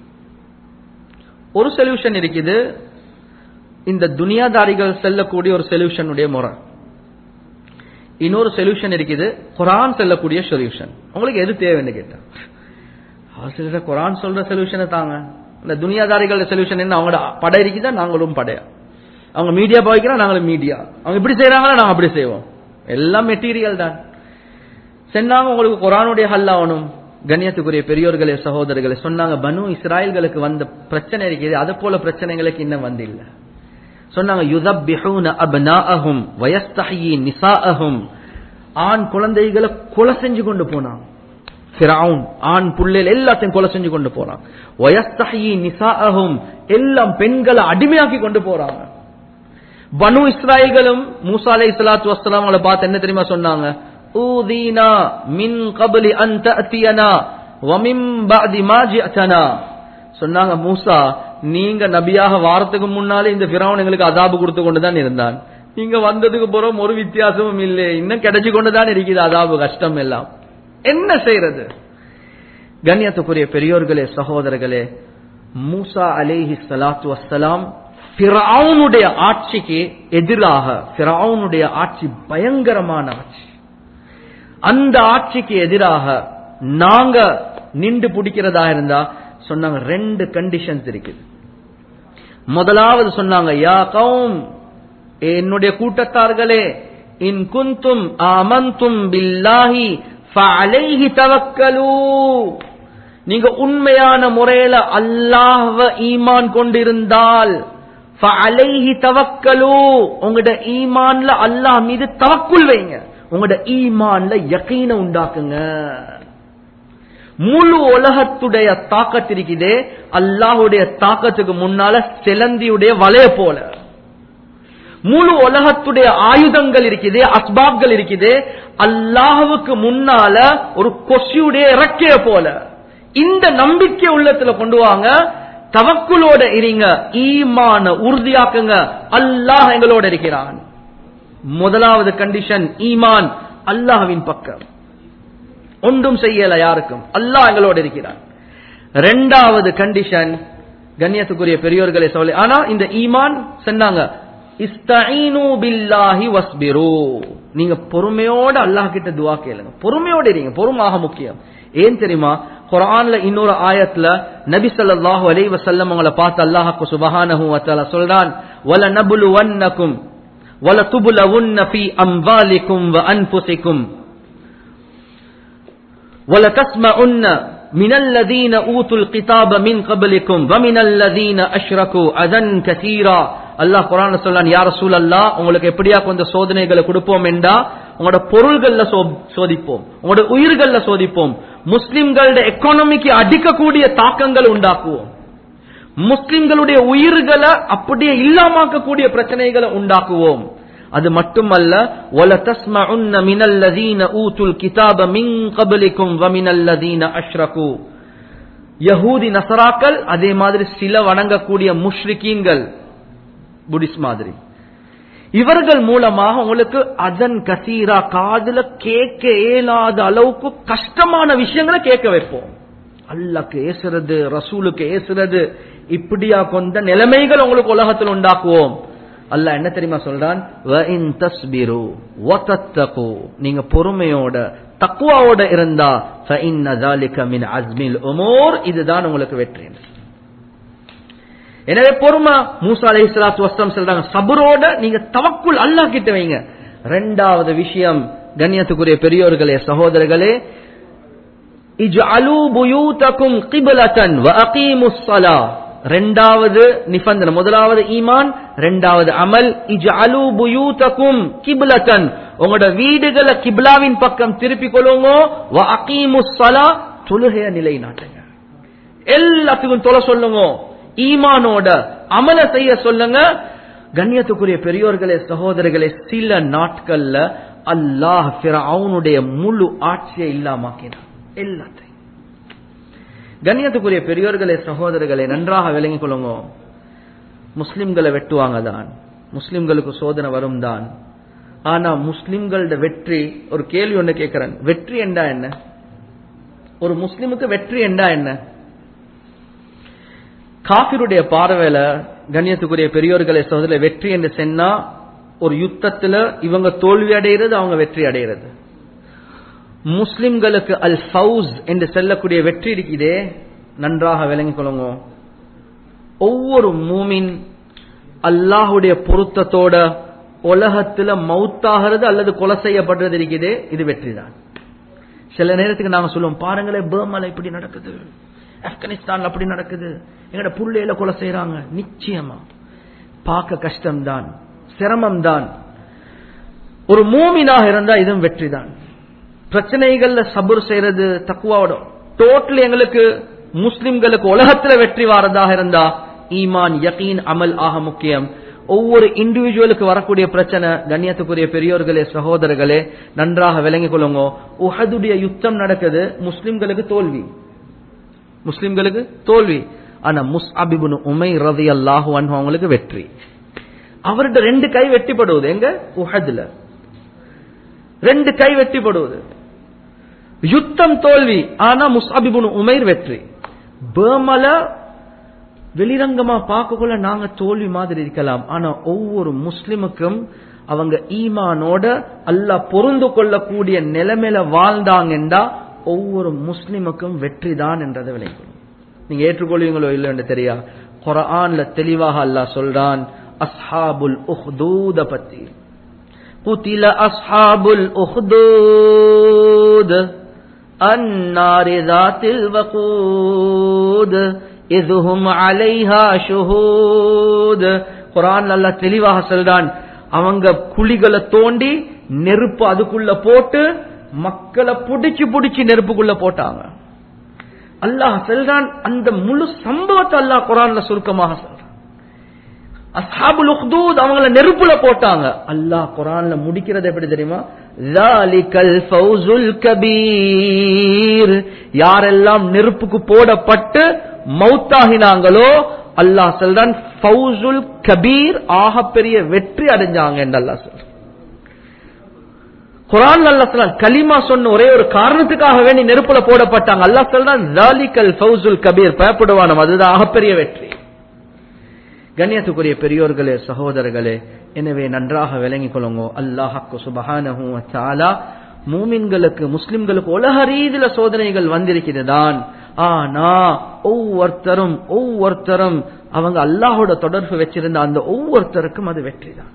ஒரு சொல்யூஷன் இருக்குது, இந்த துனியாதாரிகள் செல்லக்கூடிய ஒரு சொல்யூஷனுடைய முறை. இன்னொரு சொல்யூஷன் இருக்குது, குரான் செல்லக்கூடிய சொல்யூஷன். உங்களுக்கு எது தேவைன்னு கேட்டா, குரான் சொல்ற சொல்யூஷனை தாங்க. இந்த துனியாதாரிகள் சொல்யூஷன் என்ன? அவங்களோட படை இருக்குதா, நாங்களும் படையா. அவங்க மீடியா பாவிக்கிறா, நாங்களும் மீடியா. அவங்க இப்படி செய்யறாங்களா, நாங்க அப்படி செய்வோம். எல்லாம் மெட்டீரியல் தான். சொன்னாங்க, உங்களுக்கு குரானுடைய ஹல் ஆகணும். கண்ணியத்துக்குரிய பெரியோர்களே சகோதரர்களே, சொன்னாங்க, பனு இஸ்ராயல்களுக்கு வந்த பிரச்சனை இருக்குது, அது போல பிரச்சனைகளுக்கு இன்னும் வந்து இல்ல. சொன்னாங்க, யுதப்பிஹூன அப்னாஅஹும் வயஸ்தஹயி நிசாஅஹும், ஆண் குழந்தைகளை கொலை செஞ்சு கொண்டு போனாங்க. ஃபிரௌன் ஆண் புள்ளைகள் எல்லாத்தையும் கொலை செஞ்சு கொண்டு போறாங்க. வயஸ்தஹயி நிசாஅஹும், எல்லாம் பெண்களை அடிமையாக்கி கொண்டு போறாங்க. பனு இஸ்ராயல்களும் மூசா அலைஹிஸ்ஸலாத்து வஸ்ஸலாம் அவங்களை பார்த்து என்ன தெரியுமா சொன்னாங்க? ஊதீனா மின் கப்லி அன் தஅதியனா வ மின் பஅதி மா ஜிஅதனா. சொன்னாங்க, மூசா நீங்க நபியாக வாரத்துக்கு முன்னாலே இந்த ஃபிரௌன் எங்களுக்கு அதாபு கொடுத்து கொண்டுதான் இருந்தான், நீங்க வந்ததுக்கு பிறகு ஒரு வித்தியாசமும் இல்லை, இன்னும் கிடைச்சு கொண்டுதான் இருக்குது அதாபு, கஷ்டம் எல்லாம். என்ன செய்யறது? கண்ணியத்துக்குரிய பெரியோர்களே சகோதரர்களே, மூசா அலைஹிஸ்ஸலாத்து வஸ்ஸலாம் ஃபிரௌனுடைய ஆட்சிக்கு எதிராக, ஃபிரௌனுடைய ஆட்சி பயங்கரமான ஆட்சி, அந்த ஆட்சிக்கு எதிராக நாங்க நின்று பிடிக்கிறதா இருந்தா சொன்னாங்க, ரெண்டு கண்டிஷன்ஸ் இருக்குது. முதலாவது சொன்னாங்க, யா கௌம், என்னுடைய கூட்டத்தார்களே, இன் குந்தும் ஆமன்தும் பில்லாஹி ஃபஅலைஹி தவக்கலு, நீங்க உண்மையான முறையில அல்லாஹ்வை ஈமான் கொண்டிருந்தால் ஃபஅலைஹி தவக்கலு, உங்களோட ஈமான்ல அல்லாஹ் மீது தவக்குல் வைங்க, உங்களோட ஈமான்ல யகீன உண்டாக்குங்க. முழு உலகத்துடைய தாக்கத்து இருக்குதே, அல்லாஹுடைய தாக்கத்துக்கு முன்னால செலந்தியுடைய வலைய போல. முழு உலகத்துடைய ஆயுதங்கள் இருக்குதே, அஸ்பாப்கள் இருக்குதே, அல்லாஹுக்கு முன்னால ஒரு கொசியுடைய இறக்கைய போல. இந்த நம்பிக்கை உள்ளத்துல கொண்டு வாங்க, தவக்குலோட இருங்க, ஈமான உறுதியாக்குங்க, அல்லாஹ் எங்களோட இருக்கிறான். முதலாவது கண்டிஷன் ஈமான், அல்லாஹ்வின் பக்கம், ஒன்றும் செய்யல யாருக்கும், அல்லாஹ் எங்களோட இருக்கிறான். இரண்டாவது கண்டிஷன், கண்ணியத்துக்குரிய பெரியோர்களே சொல்ல, ஆனா இந்த ஈமான் சொன்னாங்க, இஸ்தஈனு பில்லாஹி வஸ்பிரு, நீங்க பொறுமையோட அல்லாஹ் கிட்ட துஆ கேளுங்க, பொறுமையோட இருங்க, பொறுமாக முக்கியம். ஏன் தெரியுமா? குர்ஆன்ல இன்னொரு ஆயத்துல நபி ஸல்லல்லாஹு அலைஹி வஸல்லம் அவங்கள பார்த்து அல்லாஹ் சுப்ஹானஹு வ தஆலா சொல்றான் வல நபுலுவன்னகும் வல துபுலவுன்ன ஃபீ அம்வாலிக்கும் வ அன்ஃபுசிக்கும் வல தஸ்மஉன்ன மினல் லதீன ஊதுல் கிதாப மின் கப்லிக்கும் வ மினல் லதீன அஷ்ரகு அதன் கஸீரா. அல்லாஹ் குர்ஆன்ல சொல்றான், யா ரசூலல்லாஹ், உங்களுக்கு எப்படியா கொஞ்சம் சோதனைகளை கொடுப்போம் என்றா உங்களோட பொருள்கள்ல சோதிப்போம், உங்களோட உயிர்கள்ல சோதிப்போம், முஸ்லிம்களோட எக்கானமிக்கு அடிக்கக்கூடிய தாக்கங்கள் உண்டாக்குவோம், முஸ்லிம்களுடைய உயிர்களை அப்படியே இல்லாமக்கக்கூடிய பிரச்சனைகளை உண்டாக்குவோம். அது மட்டுமல்ல, வல தஸ்மஉன்ன மினல் லதீன ஊதுல் கிதாப மின் கப்லிக்கும் வ மினல் லதீன அஷ்ரகு. யஹூதி நஸராக்கள், அதே மாதிரி சில வணங்கக்கூடிய முஷ்ரிக்கீன்கள், புத்திஸ்ட் மாதிரி, இவர்கள் மூலமாக உங்களுக்கு அதன் கசீரா, காதுல கேட்க இயலாத அளவுக்கு கஷ்டமான விஷயங்களை கேட்க வைப்போம். அல்லாஹ்க்கு ஏசுறது, ரசூலுக்கு ஏசுறது, இப்படியா கொண்ட நிலைமைகள் உங்களுக்கு உலகத்தில் உண்டாக்குவோம். அல்லாஹ் என்ன தெரியுமா சொல்றான், வ இன் தஸ்பிரு வ தத்தகு, நீங்க பொறுமையோட தக்வாவோட இருந்தா ஃப இன்ன ذلك மின் அஸ்மில் உமூர், இதுதான் உங்களுக்கு வெற்றி. எனவே பொறுமை, மூசா அலைஹிஸ்ஸலாத்து வஸ்ஸலாம் சொல்றாங்க, சபரோட நீங்க தவக்குல் அல்லாஹ் கிட்ட வைங்க. இரண்டாவது விஷயம், கண்ணியத்துக்குரிய பெரியோர்களே சகோதரர்களே, இஜ்அலூ புயூதகும் கிப்லத்தன் வ அகீமுஸ் ஸலா. இரண்டாவது நிபந்தனை, முதலாவது ஈமான், இரண்டாவது அமல். இஜ்அலூ புயூதகும் கிப்லத்தன், உங்களோட வீடுகளை கிப்லாவின் பக்கம் திருப்பிக் கொள்ளுங்க. வ அகீமுஸ் ஸலா, தொழுகையை நிலைநாட்டுங்க. எல்லாத்துக்கும் தொலை சொல்லுங்க, ஈமானோட அமல செய்ய சொல்லுங்க. கண்ணியத்துக்குரிய பெரியோர்களே சகோதரர்களே, சில நாட்கள்ல அல்லாஹ் ஃபிரௌனுடைய முழு ஆட்சியை இல்லாமக்கினான், எல்லாத்தையும். கண்ணியத்துக்குரிய பெரியோர்களே சகோதரர்களே, நன்றாக விளங்கிக் கொள்ளுங்க. முஸ்லிம்களை வெட்டுவாங்க தான், முஸ்லிம்களுக்கு சோதனை வரும் தான். ஆனா முஸ்லிம்களோட வெற்றி, ஒரு கேள்வி ஒண்ணு கேட்கிறேன், வெற்றி என்றா என்ன? ஒரு முஸ்லிமுக்கு வெற்றி என்றா என்ன? காஃபிருடைய பார்வையில கண்ணியத்துக்குரிய பெரியோர்களை சகோதரர்களே, வெற்றி என்று சொன்னா ஒரு யுத்தத்துல இவங்க தோல்வி அடைகிறது, அவங்க வெற்றி அடைகிறது. முஸ்லிம்களுக்கு அல் ஃபவுஸ் என்று சொல்லக்கூடிய வெற்றி இருக்குதே, நன்றாக விளங்கிக் கொள்ளுங்க. ஒவ்வொரு மூமின் அல்லாஹுடைய பொருத்தத்தோட உலகத்துல மௌத்தாகிறது அல்லது கொலை செய்யப்படுறது இருக்குதே, இது வெற்றி தான். சில நேரத்துக்கு நாங்க சொல்லுவோம், பாருங்களே பர்மால இப்படி நடக்குது, ஆப்கானிஸ்தான் அப்படி நடக்குது, எங்கட புள்ளையில கொலை செய்யறாங்க. நிச்சயமா பார்க்க கஷ்டம்தான், சிரமம் தான். ஒரு மூமினாக இருந்தா இதுவும் வெற்றி தான். பிரச்சனைகள்ல சபுர் செய்யறது, தக்வாவோட டோட்டலி எங்களுக்கு முஸ்லிம்களுக்கு உலகத்துல வெற்றி வாரதாக இருந்தா ஈமான், யகீன், அமல் ஆக முக்கியம். ஒவ்வொரு இண்டிவிஜுவலுக்கு வரக்கூடிய பிரச்சனை, கண்ணியத்துக்குரிய பெரியோர்களே சகோதரர்களே நன்றாக விளங்கிக் கொள்ளுங்க. உஹதுடைய யுத்தம் நடக்குது, முஸ்லிம்களுக்கு தோல்வி, முஸ்லிம்களுக்கு தோல்வி. ஆனா முஸ்அப் இப்னு உமைர் ரலியல்லாஹு அன்ஹு அவங்களுக்கு வெற்றி. அவருடைய ரெண்டு கை வெட்டிப்படுவது எங்க? உஹதுல ரெண்டு கை வெட்டிப்படுவது. யுத்தம் தோல்வி, ஆனா முஸ்அப் இப்னு உமைர் வெற்றி. பர்மால வெளிரங்கமா பார்க்கக்குள்ள நாங்க தோல்வி மாதிரி இருக்கலாம், ஆனா ஒவ்வொரு முஸ்லிமுக்கும் அவங்க ஈமானோட அல்லாஹ் பொருந்து கொள்ளக்கூடிய நிலைமையில வாழ்ந்தாங்கன்றா ஒவ்வொரு முஸ்லிமுக்கும் வெற்றி தான் என்றதை விளைக்கும். நீங்க ஏற்றுக்கொள்வீங்களோ இல்லை என்று தெரியா, குர்ஆன்ல தெளிவாக அல்லாஹ் சொல்றான் அஸ்ஹாபுல் உஹ்தூத பத்தி. குதில அஸ்ஹாபுல் உஹ்தூத் அன்னாரி ذاتில் வகூத் இதுஹும் அலைஹா ஷுஹூத். குர்ஆன்ல அல்லாஹ் தெளிவாக சொல்றான், அவங்க குழிகளை தோண்டி நெருப்பு அதுக்குள்ள போட்டு மக்களை புடிச்சு புடிச்சு நெருப்புக்குள்ள போட்டாங்க. அல்லாஹ் சொல்றான், அந்த முழு சம்பவத்தை அல்லாஹ் குர்ஆன்ல சுருக்கமாக சொல்றான். அஸ்ஹாபுல் உஹ்தூத் அவங்கள நெருப்புல போட்டாங்க. அல்லாஹ் குர்ஆன்ல முடிக்கிறது எப்படி தெரியுமா? ذَلِكَல் ஃபௌஸுல் கபீர். யாரெல்லாம் நெருப்புக்கு போடப்பட்டு மௌத்தாகினாங்களோ அல்லாஹ் சொல்றான் ஃபௌஸுல் கபீர், ஆக பெரிய வெற்றி அடைஞ்சாங்க என்று அல்லாஹ் சொல்றான். குர்ஆன் அல்லாஹ் சொல்றான், கலிமா சொன்ன ஒரே ஒரு காரணத்துக்காக வேண்டி நெருப்புல போடப்பட்டாங்க. அல்லாஹ் சொல்றான் ذَلِكَல் ஃபௌஸுல் கபீர், பயப்படுவானோம், அதுதான் ஆகப்பெரிய வெற்றி. கண்ணியத்துக்குரிய பெரியோர்களே சகோதரர்களே, எனவே நன்றாக விளங்கிக் கொள்ளுங்க. அல்லாஹ் சுப்ஹானஹு வ தஆலா மூமின்களுக்கு, முஸ்லிம்களுக்கு உலக ரீதியில சோதனைகள் வந்திருக்கிறதான். ஆனா ஒவ்வொருத்தரும் ஒவ்வொருத்தரும் அவங்க அல்லாஹோட தொடர்பு வச்சிருந்த அந்த ஒவ்வொருத்தருக்கும் அது வெற்றி தான்.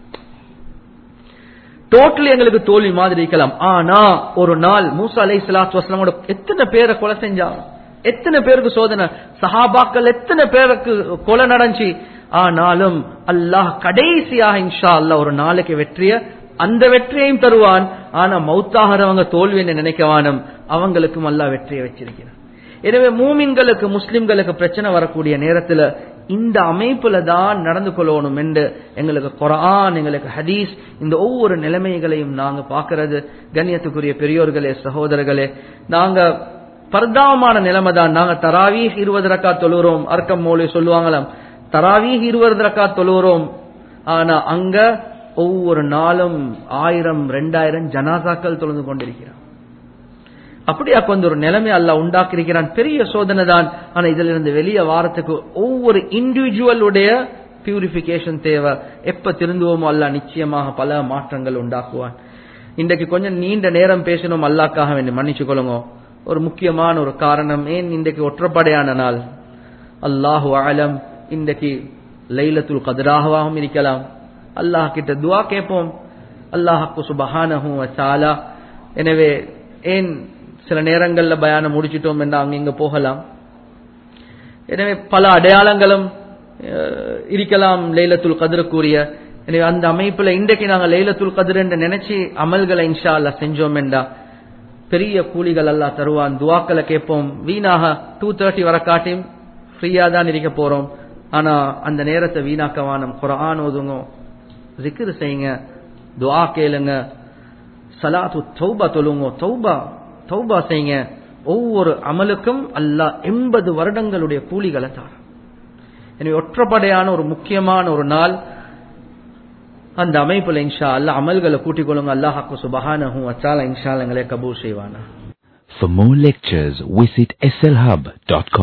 டோட்டலி எங்களுக்கு தோல்வி மாதிரி இருக்கலாம். ஆனா ஒரு நாள் மூசா அலைஹிஸ்ஸலாத்து வஸலாமோட எத்தனை பேரை கொலை செஞ்சாங்க, எத்தனை பேருக்கு சோதனை, சஹாபாக்கள் எத்தனை பேருக்கு கொலை நடந்துச்சு. ஆனாலும் அல்லாஹ் கடைசியாக இன்ஷா அல்லாஹ் ஒரு நாளைக்கு வெற்றிய அந்த வெற்றியையும் தருவான். ஆனா மௌத்தாகிறவங்க தோல்வின்னு நினைக்கவானும், அவங்களுக்கும் அல்லாஹ் வெற்றியை வச்சிருக்கிறான். எனவே மூமின்களுக்கு முஸ்லிம்களுக்கு பிரச்சனை வரக்கூடிய நேரத்தில் இந்த அமைப்புல தான் நடந்து கொள்ளணும் என்று எங்களுக்கு குர்ஆன், எங்களுக்கு ஹதீஸ், இந்த ஒவ்வொரு நிலைமைகளையும் நாங்க பார்க்கிறது. கண்ணியத்துக்குரிய பெரியோர்களே, சகோதரர்களே, நாங்க பர்தாமான நிலைமை தான். நாங்க தராவீஹ் இருபது ரக்காத் தொழுகிறோம். அர்க்கம் மௌலி சொல்லுவாங்களாம், தராவீஹ் இருபது ரக்காத் தொழுகிறோம். ஆனா அங்க ஒவ்வொரு நாளும் ஆயிரம் ரெண்டாயிரம் ஜனாசாக்கள் தொழுந்து கொண்டிருக்கிறான். அப்படியா கொஞ்சம் ஒரு நிலைமை அல்லாஹ் உண்டாக்கியிருக்கிறான். பெரிய சோதனை தான். ஆனா இதுல இருந்து வெளியே வாரத்துக்கு ஒவ்வொரு இண்டிவிஜுவலுடைய பியூரிபிகேஷன் தேவை. எப்ப திருந்துவோமோ அல்லாஹ் நிச்சயமாக பல மாற்றங்கள் உண்டாக்குவான். இன்றைக்கு கொஞ்சம் நீண்ட நேரம் பேசணும், அல்லாஹ்க்காக வேண்டி மன்னிச்சு கொள்ளுங்க. ஒரு முக்கியமான ஒரு காரணம், ஏன் இன்றைக்கு ஒற்றப்படையான நாள், அல்லாஹு அலம். இன்றைக்கு லைலத்துல் கத்ராகவும் இருக்கலாம். அல்லாஹ் கிட்ட துஆ கேட்போம், அல்லாஹ்க்கு சுப்ஹானஹு வ தஆலா. எனவே ஏன் சில நேரங்கள்ல பயானம் முடிச்சிட்டோம் என்று அங்க இங்க போகலாம். எனவே பல அடையாளங்களும் இருக்கலாம் லைலத்துல் கத்ருக்குரிய. எனவே அந்த அமைப்புல இன்றைக்கு நாங்க லைலத்துல் கத்ர் என்று நினைச்சு அமல்களை இன்ஷா அல்லாஹ் செஞ்சோம் என்றா பெரிய கூலிகள் அல்லாஹ் தருவான். துஆக்களை கேட்போம். வீணாக டூ தேர்ட்டி வர காட்டியும் ஃப்ரீயா தான் இருக்க போறோம். ஆனா அந்த நேரத்தை வீணாக்கவானம். குர்ஆன் ஓதுங்க, ஜிக்ர் செய்யுங்க, துஆ கேளுங்க, சலாத்து தௌபா தொழுங்க, தௌபா தௌபா செய்யுங்க. ஒவ்வொரு அமலுக்கும் அல்லாஹ் எண்பது வருடங்களுடைய கூலிகளை தார். எனவே ஒற்றப்படையான ஒரு முக்கியமான ஒரு நாள். அந்த அமைப்புல இன்ஷா அல்லாஹ் அமல்களை கூட்டிக் கொள்ளுங்க. அல்லாஹ்க்கு சுப்ஹானஹு வ தஆலா இன்ஷா அல்லாஹ் எங்களை கபூல் செய்வானா. For more lectures, visit S L Hub dot com.